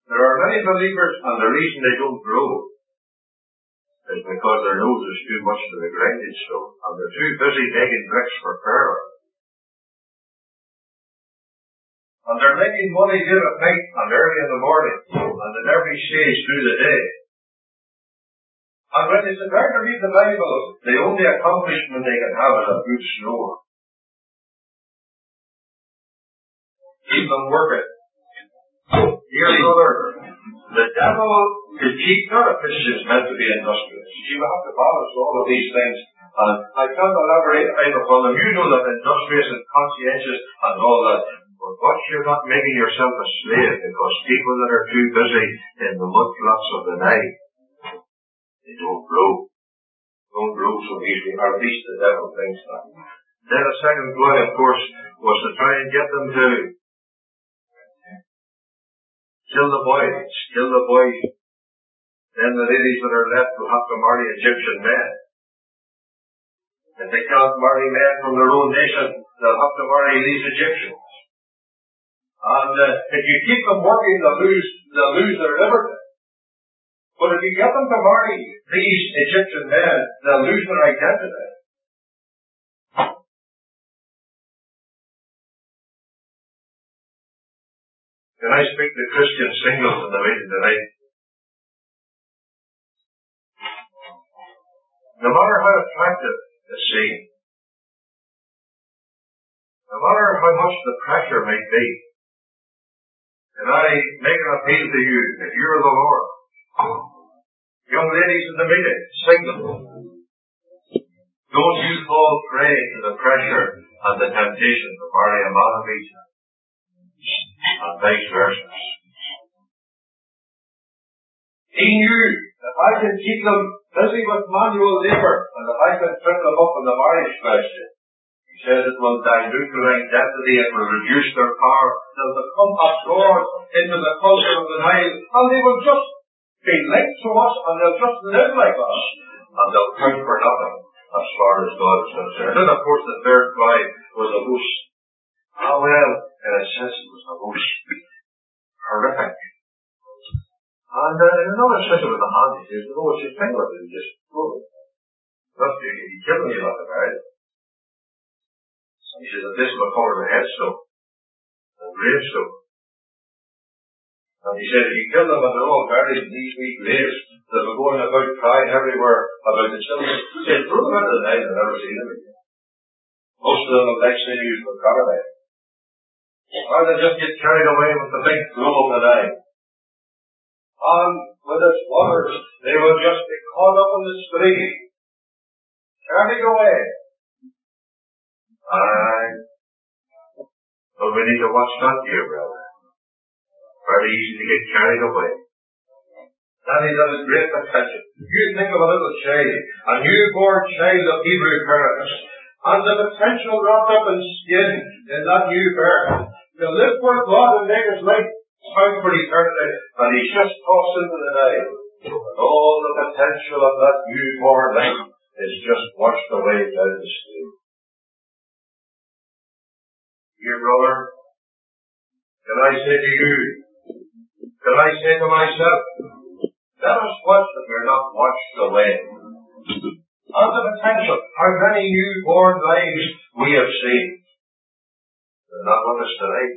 There are many believers, and the reason they don't grow is because their nose is too much to the grinding stone, and they're too busy making bricks for Pharaoh. And they're making money late at night and early in the morning, and at every stage through the day. And when they sit down to read the Bible, the only accomplishment they can have is a good snore. Keep them working. Dear brother, the devil is cheap. Not a Christian is meant to be industrious. You have to balance all of these things. And I can't elaborate upon them. You know that industrious and conscientious and all that. But watch you're not making yourself a slave, because people that are too busy in the mudflats of the night, they don't grow. Don't grow so easily, or at least the devil thinks that. Then a second ploy, of course, was to try and get them to kill the boys. Then the ladies that are left will have to marry Egyptian men. If they can't marry men from their own nation, they'll have to marry these Egyptians. And if you keep them working, they'll lose their liberty. But if you get them to marry these Egyptian men, they'll lose their identity. Can I speak to Christian singles in the meeting tonight? No matter how attractive it seems, no matter how much the pressure may be, can I make an appeal to you, if you're the Lord? Young ladies in the meeting, single, don't you fall prey to the pressure and the temptation to marry a Moabite, and vice versa. He knew if I can keep them busy with manual labor, and if I can trip them up in the marriage question, he says it will dilute their identity, it will reduce their power, they'll become absorbed into the culture of the Nile, and they will just be linked to us, and they'll just live like us, and they'll count for nothing as far as God is concerned. And of course the third ploy was a most, in a sense it was a most horrific. And in another sense it was a handy. He says, it's your thing with it, just throw it. That's if you kill them, you have to marry them. And he says, and this will cover the headstone and gravestone. And he said, if you kill them and they're all buried in these wee graves, they'll be going about crying everywhere about the children. He said, throw them into the Nile and never see them again. Most of them will next thing use for crocodile. Or they'll just get carried away with the big flow of the Nile. And with its waters, they will just be caught up in the stream, carried away. But we need to watch that, dear brother. Very easy to get carried away. That is great potential. You think of a little child, a newborn child of Hebrew parents, and the potential wrapped up in skin in that new birth, to live for God and make his life count for eternity, and he's just tossed into the Nile. And all the potential of that newborn life is just washed away down the stream. Dear brother, can I say to you, can I say to myself, let us watch that we're not washed away. On the potential, how many newborn lives we have seen. They're not with us tonight.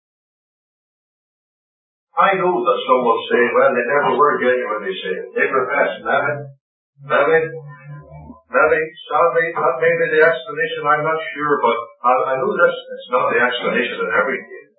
I know that some will say, well, they never were genuinely saved. They profess, maybe, sadly, that may be the explanation, I'm not sure, but I know this, it's not the explanation in every case.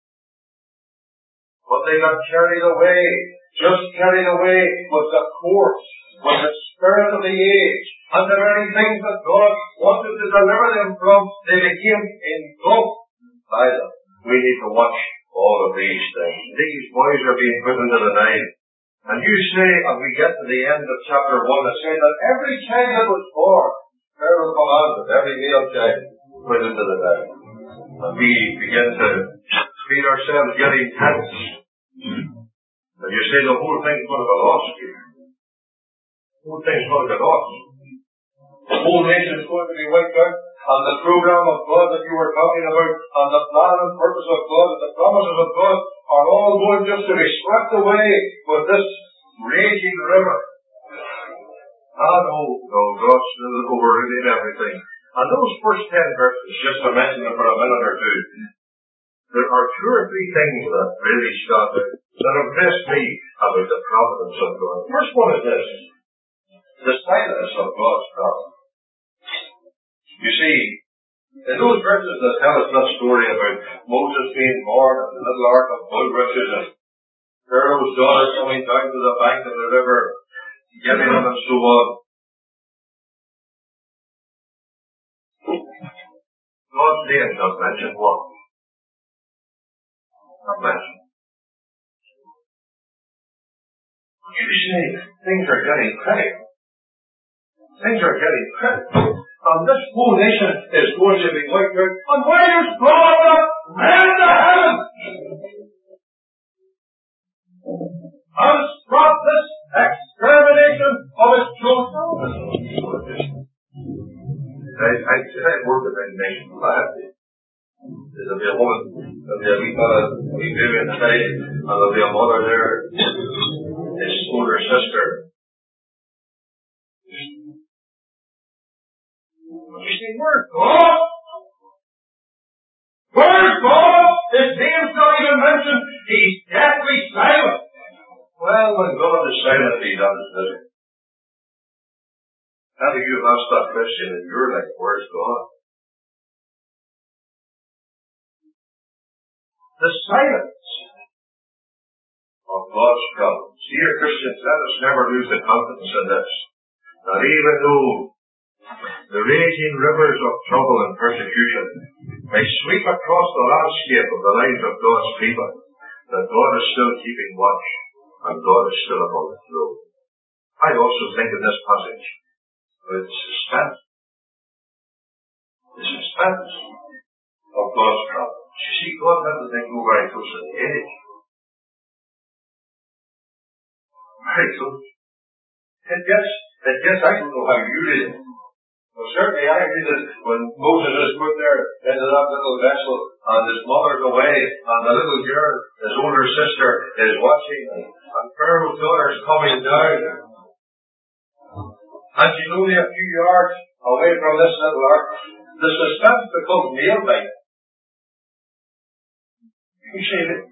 But they got carried away, just carried away with the course, with the spirit of the age, and the very things that God wanted to deliver them from, they became engulfed by them. We need to watch all of these things. These boys are being put into the Nile. And you say, and we get to the end of chapter 1, and say that every child that was born, Pharaoh commanded, every male child, put into the Nile. And we begin to feel ourselves getting tense. And you say the whole thing's going to be lost here. The whole thing's going to be lost. The whole nation's going to be wiped out. And the program of God that you were talking about, and the plan and purpose of God, and the promises of God are all going just to be swept away with this raging river. No, God's still overriding everything. And those first 10 verses, just to mention them for a minute or two, there are 2 or 3 things that really stand out, that impress me about the providence of God. The first one is this: the silence of God's providence. You see, in those verses that tell us that story about Moses being born in the little ark of bulrushes and Pharaoh's daughter coming down to the bank of the river, giving him and so on, God's name does mention what? Not mentioned. You see, things are getting critical. Things are getting critical. And this whole nation is going to be wiped out. And why is God not rend the heavens and stop this extermination of his children? I work with that nation. There'll be a woman, there'll be a wee fella, a wee baby in the side, and there'll be a mother there, his older sister. You see, where's God? Where's God? His name's not even mentioned. He's deathly silent. Well, when God is silent, he's on his visit. How do you ask that question in your life? Where's God? The silence of God's providence. Dear Christians, let us never lose the confidence in this. That even though the raging rivers of trouble and persecution may sweep across the landscape of the lives of God's people, that God is still keeping watch and God is still upon the throne. I also think in this passage about the suspense of God's providence. You see, God let the thing go very close to the edge. Very close. It gets, I don't know how you read it. Well, certainly I read it when Moses is put there into that little vessel and his mother's away and the little girl, his older sister, is watching and Pharaoh's daughter's coming down. And she's only a few yards away from this little ark. The suspense becomes nail-biting. You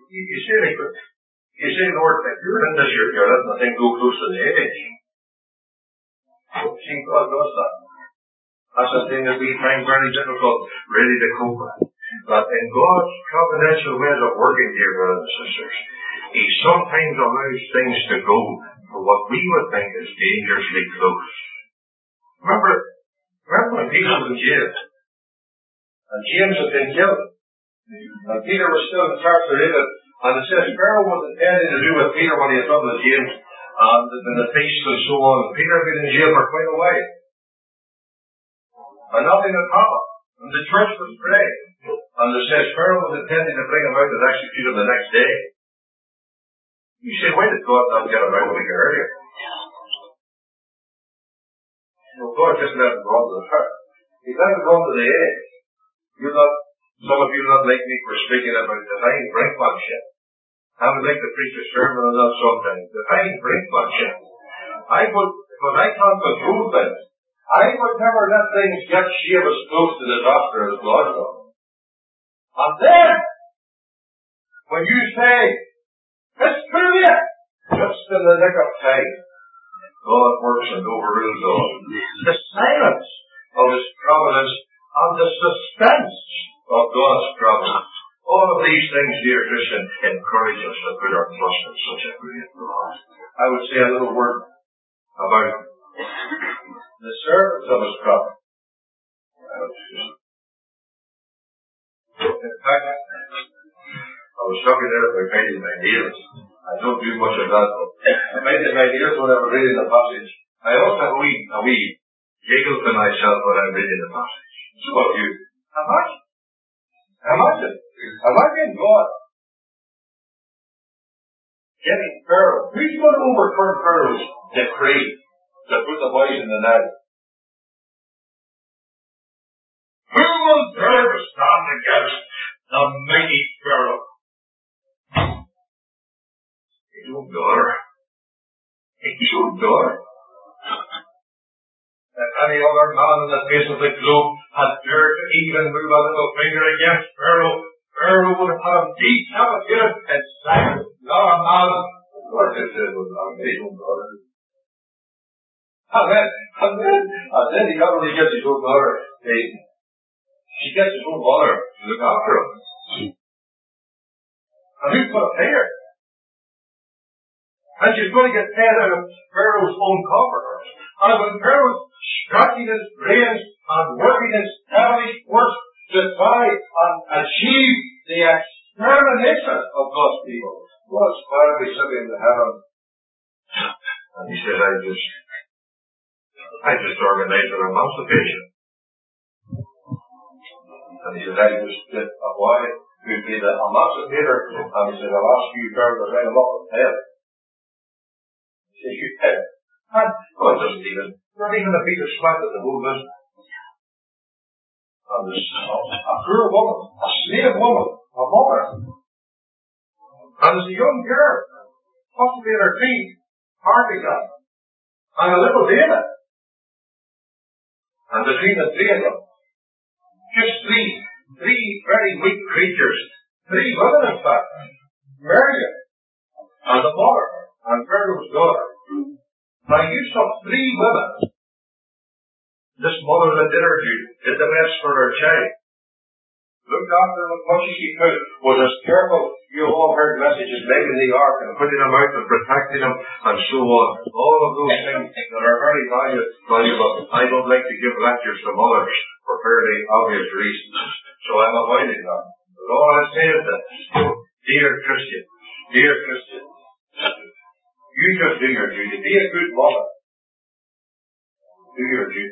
say, Lord, if you're in this, you're letting the thing go close to the edge. See, God does that. That's a thing that we find very difficult really to cope with. But in God's providential ways of working, dear brothers and sisters, He sometimes allows things to go for what we would think is dangerously close. Remember when Peter was in jail, and James had been killed, and Peter was still incarcerated, and it says Pharaoh was intending to do with Peter what he had done with James, and the feast and so on. Peter had been in jail for quite a while. And nothing had happened. And the church was praying. And it says Pharaoh was intending to bring him out and execute him the next day. You say, why did God not get him out a week earlier? Well, God just let him go to the heart. He let him go to the edge. Some of you not like me for speaking about divine brinkmanship. I would like to preach a sermon on that sometime. Divine brinkmanship. Because I can't control things. I would never let things get shave as close to disaster as God does. And then, when you say, it's true yet, just in the nick of time, God works and overrules all. The silence of His providence and the suspense of God's providence. All of these things, dear Christian, encourage us to put our trust in such a great God. I would say a little word about the servants of His providence. In fact, I was talking there about biting my nails. I don't do much of that, but I biting my nails when I'm reading the passage. I also have a wee giggle to myself when I'm reading the passage. So have you. Imagine God getting Pharaoh. Who's going to overturn Pharaoh's decree to put the boys in the net? Who will dare to stand against the mighty Pharaoh? own daughter. His own daughter. If any other man on the face of the globe had dared to even move a little finger against Pharaoh, Pharaoh would have had him decapitated and sacked. Not a man. What is it with his own daughter? And then he not only gets his own daughter, she gets his own mother to look after him. And who's going to pay her? And she's going to get paid out of Pharaoh's own coffers. And when Pharaoh's scratching his brains and working his devilish work to try and achieve the extermination of God's people, God's finally sitting in heaven. And he said, I just organized an emancipation. And he said, I just did a boy who'd be the emancipator. And he said, I'll ask you, Pharaoh, to write him up in hell. He said, you hell. And God doesn't not even a piece of smack at the whole business. And there's a poor woman, a slave woman, a mother. And there's a young girl, possibly in her teens, hardly got, and a little baby. And between the three of them, just three very weak creatures, three women in fact, Miriam, and the mother, and Pharaoh's daughter. Now you saw three women. This mother that did her duty, did the best for her child. Looked after them as much as she could, was as careful. You all heard messages making the ark and putting them out and protecting them and so on. All of those things that are very valuable. I don't like to give lectures to mothers for fairly obvious reasons. So I'm avoiding that. But all I'm saying is that, dear Christian, you just do your duty. Be a good mother. Do your duty.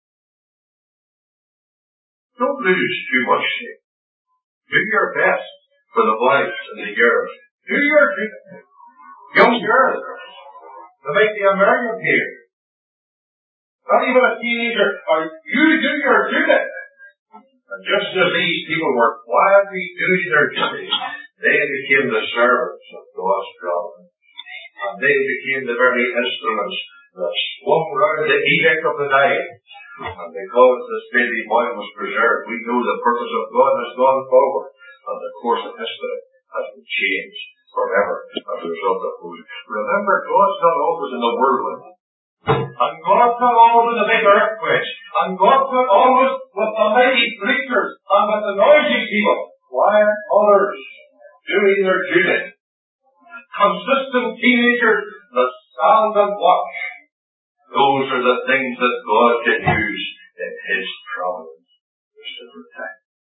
Don't lose too much sleep. Do your best for the boys and the girls. Do your duty. Young girls, to make the American here. Not even a teenager. You do your duty. And just as these people were quietly doing their duty, they became the servants of God's providence. And they became the very instruments that swung round the edict of the Nile. And because this baby boy was preserved, we know the purpose of God has gone forward. And the course of history has been changed forever as a result of food. Remember, God's not always in the whirlwind. And God's not always in the big earthquakes. And God's not always with the mighty preachers and with the noisy people. Quiet others doing their duty. Consistent teenagers that stand and watch. Those are the things that God can use in His providence to protect.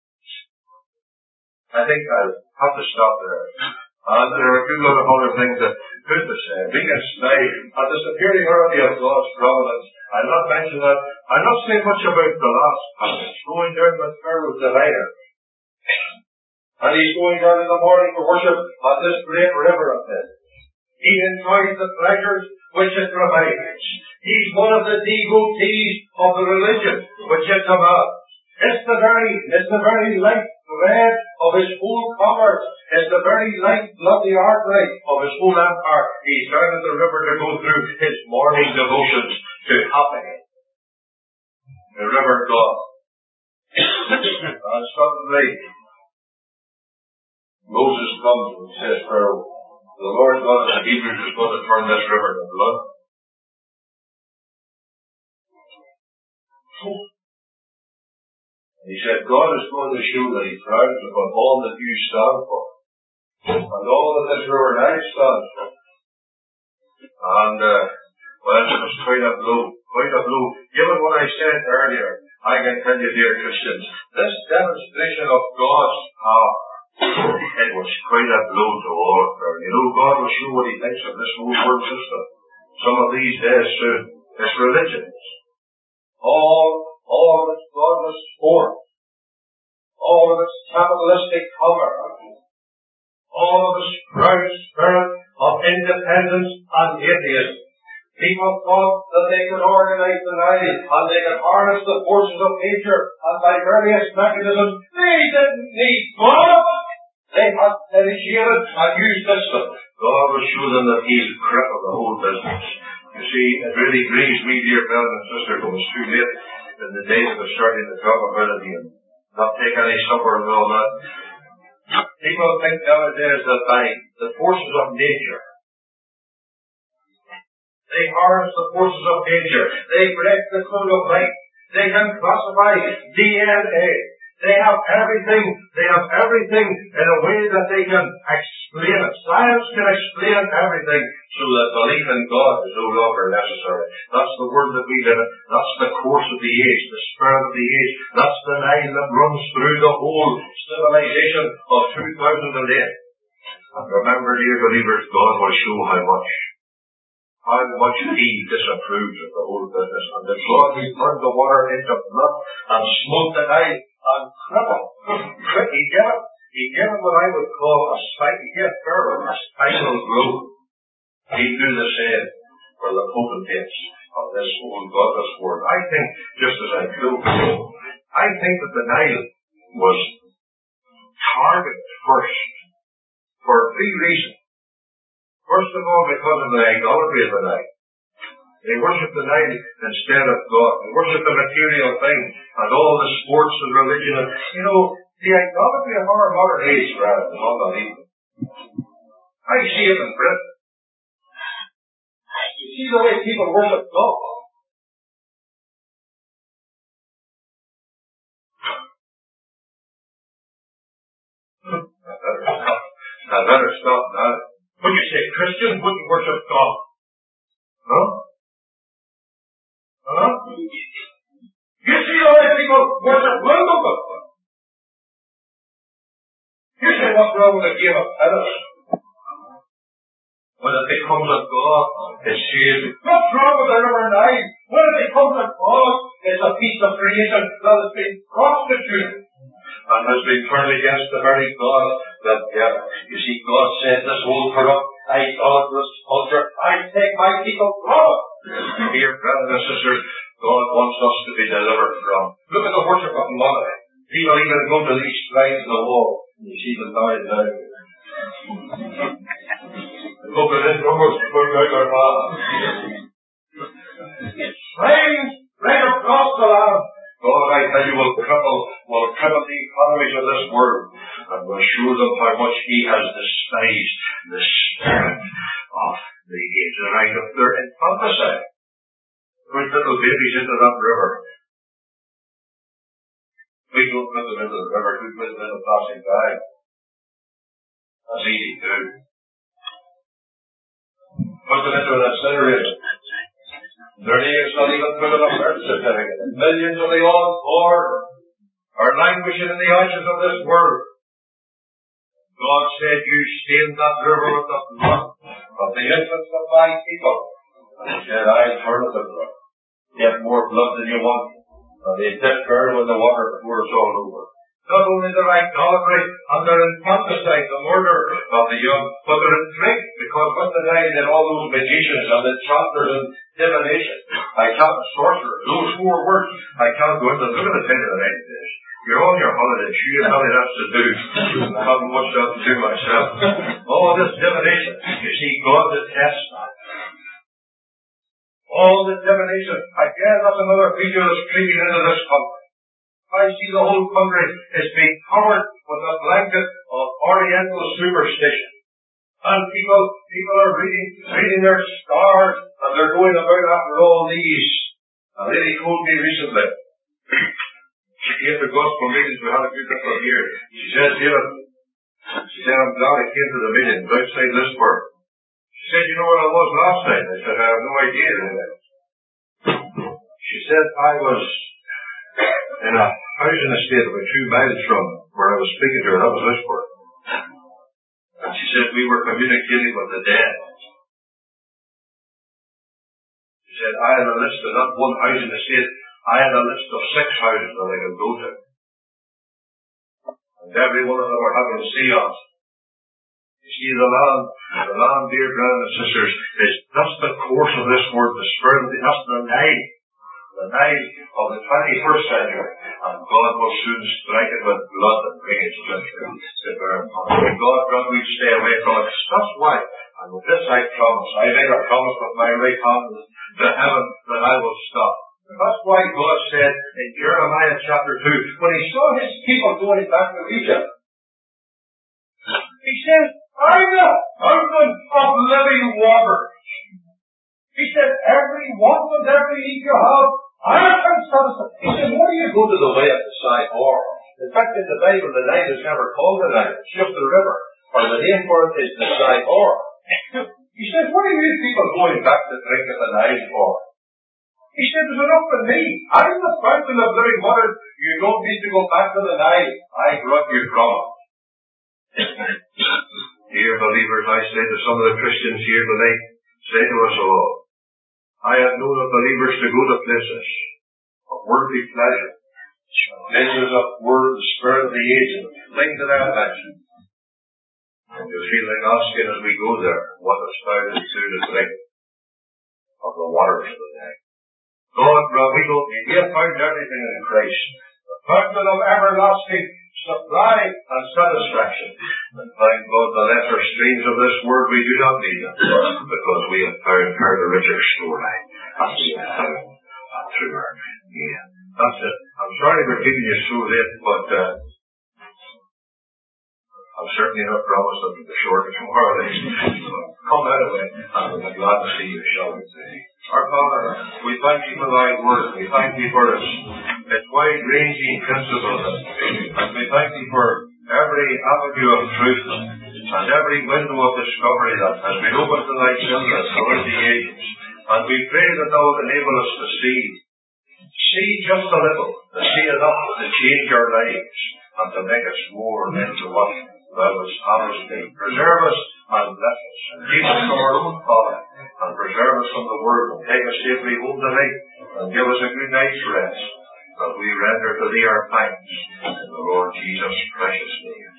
I think I'll have to stop there. And there are a few lot of other things that could be said. Being enslaved at the superiority of God's providence. I'll not mention that. I'll not say much about the last passage. Going down with Pharaoh's divider. And he's going down in the morning to worship on this great river of his. He enjoys the pleasures which it provides. He's one of the devotees of the religion which it commands. It's the very lifeblood of his whole commerce. It's the very lifeblood, the artery of his whole empire. He's down at the river to go through his morning devotions to Happy, the river God. And suddenly, Moses comes and says, Pharaoh, the Lord God of the Hebrews is going to turn this river to blood. And he said, God is going to show that He frowns upon all that you stand for. And all that this river now stands for. And, well, it was quite a blow. Given what I said earlier, I can tell you, dear Christians, this demonstration of God's power, it was quite a blow to all of them. You know, God will show what He thinks of this whole world system. Some of these days soon. It's religions. All of its godless form. All of its capitalistic commerce. All of its proud spirit of independence and atheism. People thought that they could organize the Nile and they could harness the forces of nature and by various mechanisms. They didn't need God. They had initiated a new system. God was showing them that He'll cripple the whole business. You see, it really grieves me, dear brother and sister, it was too late in the days of starting to talk about it and not take any supper and all that. People think nowadays that by the forces of nature, they harness the forces of nature. They break the code of life. They can classify DNA. They have everything in a way that they can explain it. Science can explain everything so that belief in God is no longer necessary. That's the world that we live in. That's the course of the age, the spirit of the age. That's the line that runs through the whole civilization of 2008. And remember, dear believers, God will show how much He disapproves of the whole business. And the God who turned the water into blood and smote the Nile and crippled. He gave him what I would call he gave Pharaoh a spinal growth. He do the same for the potentates of this whole godless world. I think, just as I close, I think that the Nile was targeted first for three reasons. First of all, because of the idolatry of the Nile. They worship the Nile instead of God. They worship the material thing and all the sports and religion. And, the idolatry of our modern age, rather, is unbelievable. I see it in Britain. You see the way people worship God. I better stop now. Would you say Christians wouldn't worship God? Huh? You see the way people worship God? You say what's wrong with the game of tennis? When it becomes a God, it's saved. What's wrong with the river Nile? When it becomes a God, it's a piece of creation that has been prostituted and has been turned against the very God that, you see, God said this whole corrupt, idolatrous culture, I take my people from it. Dear brothers and sisters, God wants us to be delivered from. Look at the worship of money. People even go to these shrines in the wall. You see them dying there. Look at this, almost putting out their hands. Shrines right across the land. God, I tell you, will cripple the economies of this world and will show them how much He has despised the spirit of the age. And right up there in infanticide. Put little babies into that river. We don't put them into the river, we put them in a plastic bag. That's easy to do. Put them into an incinerator. Their names not even put on a birth certificate. Millions of the unborn are languishing in the ashes of this world. God said, you stained that river with the blood of the infants of my people. And He said, I'll turn it to blood. Get more blood than you want. And they dip burn when the water pours all over. Not only their idolatry and their infanticide, the murder of the young, but their drink, because with the Nile and all those magicians and enchanters and divination, sorcerers, those 4 words, I can't go into them. Look at the time of the night it is. You're on your holiday, you have nothing else to do. I haven't much else to do myself. All this divination, you see, God detests that. All this divination, again, that's another feature that's creeping into this country. I see the whole country is being covered with a blanket of Oriental superstition. And people are reading their stars, and they're going about after all these. A lady told me recently, she came to gospel meetings, we had a few people here. She said, David, I'm glad I came to the meeting, outside Lisburn. She said, you know what I was last night? I said, I have no idea. She said, I was in a housing estate about 2 miles from where I was speaking to her. That was Lisburn. And she said, we were communicating with the dead. She said, I had a list of not one housing estate. I had a list of 6 houses that I could go to. And every one of them were having seance. You see, the land, dear brothers and sisters, is just the course of this world, the spirit of that's the Nile. The Nile of the 21st century, and God will soon strike it with blood and bring its judgment to bear upon it. May God grant we stay away from it. That's why, and with this I promise, I make a promise with my right hand to heaven that I will stop. That's why God said in Jeremiah chapter 2, when he saw his people going back to Egypt, he said, I'm the fountain of living water. He said, every want and every need you have, I can satisfy. He said, why do you go to the way of the Sidor? In fact, in the Bible, the Nile is never called the Nile. It's just the river. Or the name for it is the Sidor. He said, what are you people going back to drink at the Nile for? He said, there's enough for me. I'm the fountain of living water. You don't need to go back to the Nile. I brought you from it. Dear believers, I say to some of the Christians here tonight, say to us all, I have known of believers to go to places of worldly pleasure, places of the spirit of the age, things that I have mentioned. And you feel like asking as we go there, what has found us to the drink of the waters of the Nile? God, we don't need. We have found everything in Christ. The fountain of everlasting supply and satisfaction. And thank God the lesser streams of this world we do not need them, because we have found her the richer storeline, and we have found through her. Yeah, that's it. I'm sorry for keeping you so late, but I've certainly not promised them to be short tomorrow. Come anyway, and we'll be glad to see you, shall we say. Our Father, we thank you for thy word. We thank you for its wide-ranging principles. And we thank you for every avenue of truth and every window of discovery that has been opened to thy children throughout the ages. And we pray that thou wilt enable us to see just a little, to see enough to change our lives and to make us more into what thou wouldst have us be. Preserve us and bless us. Keep us from our own folly and preserve us from the world, and take us safely home tonight and give us a good night's rest, that we render to thee our thanks in the Lord Jesus' precious name.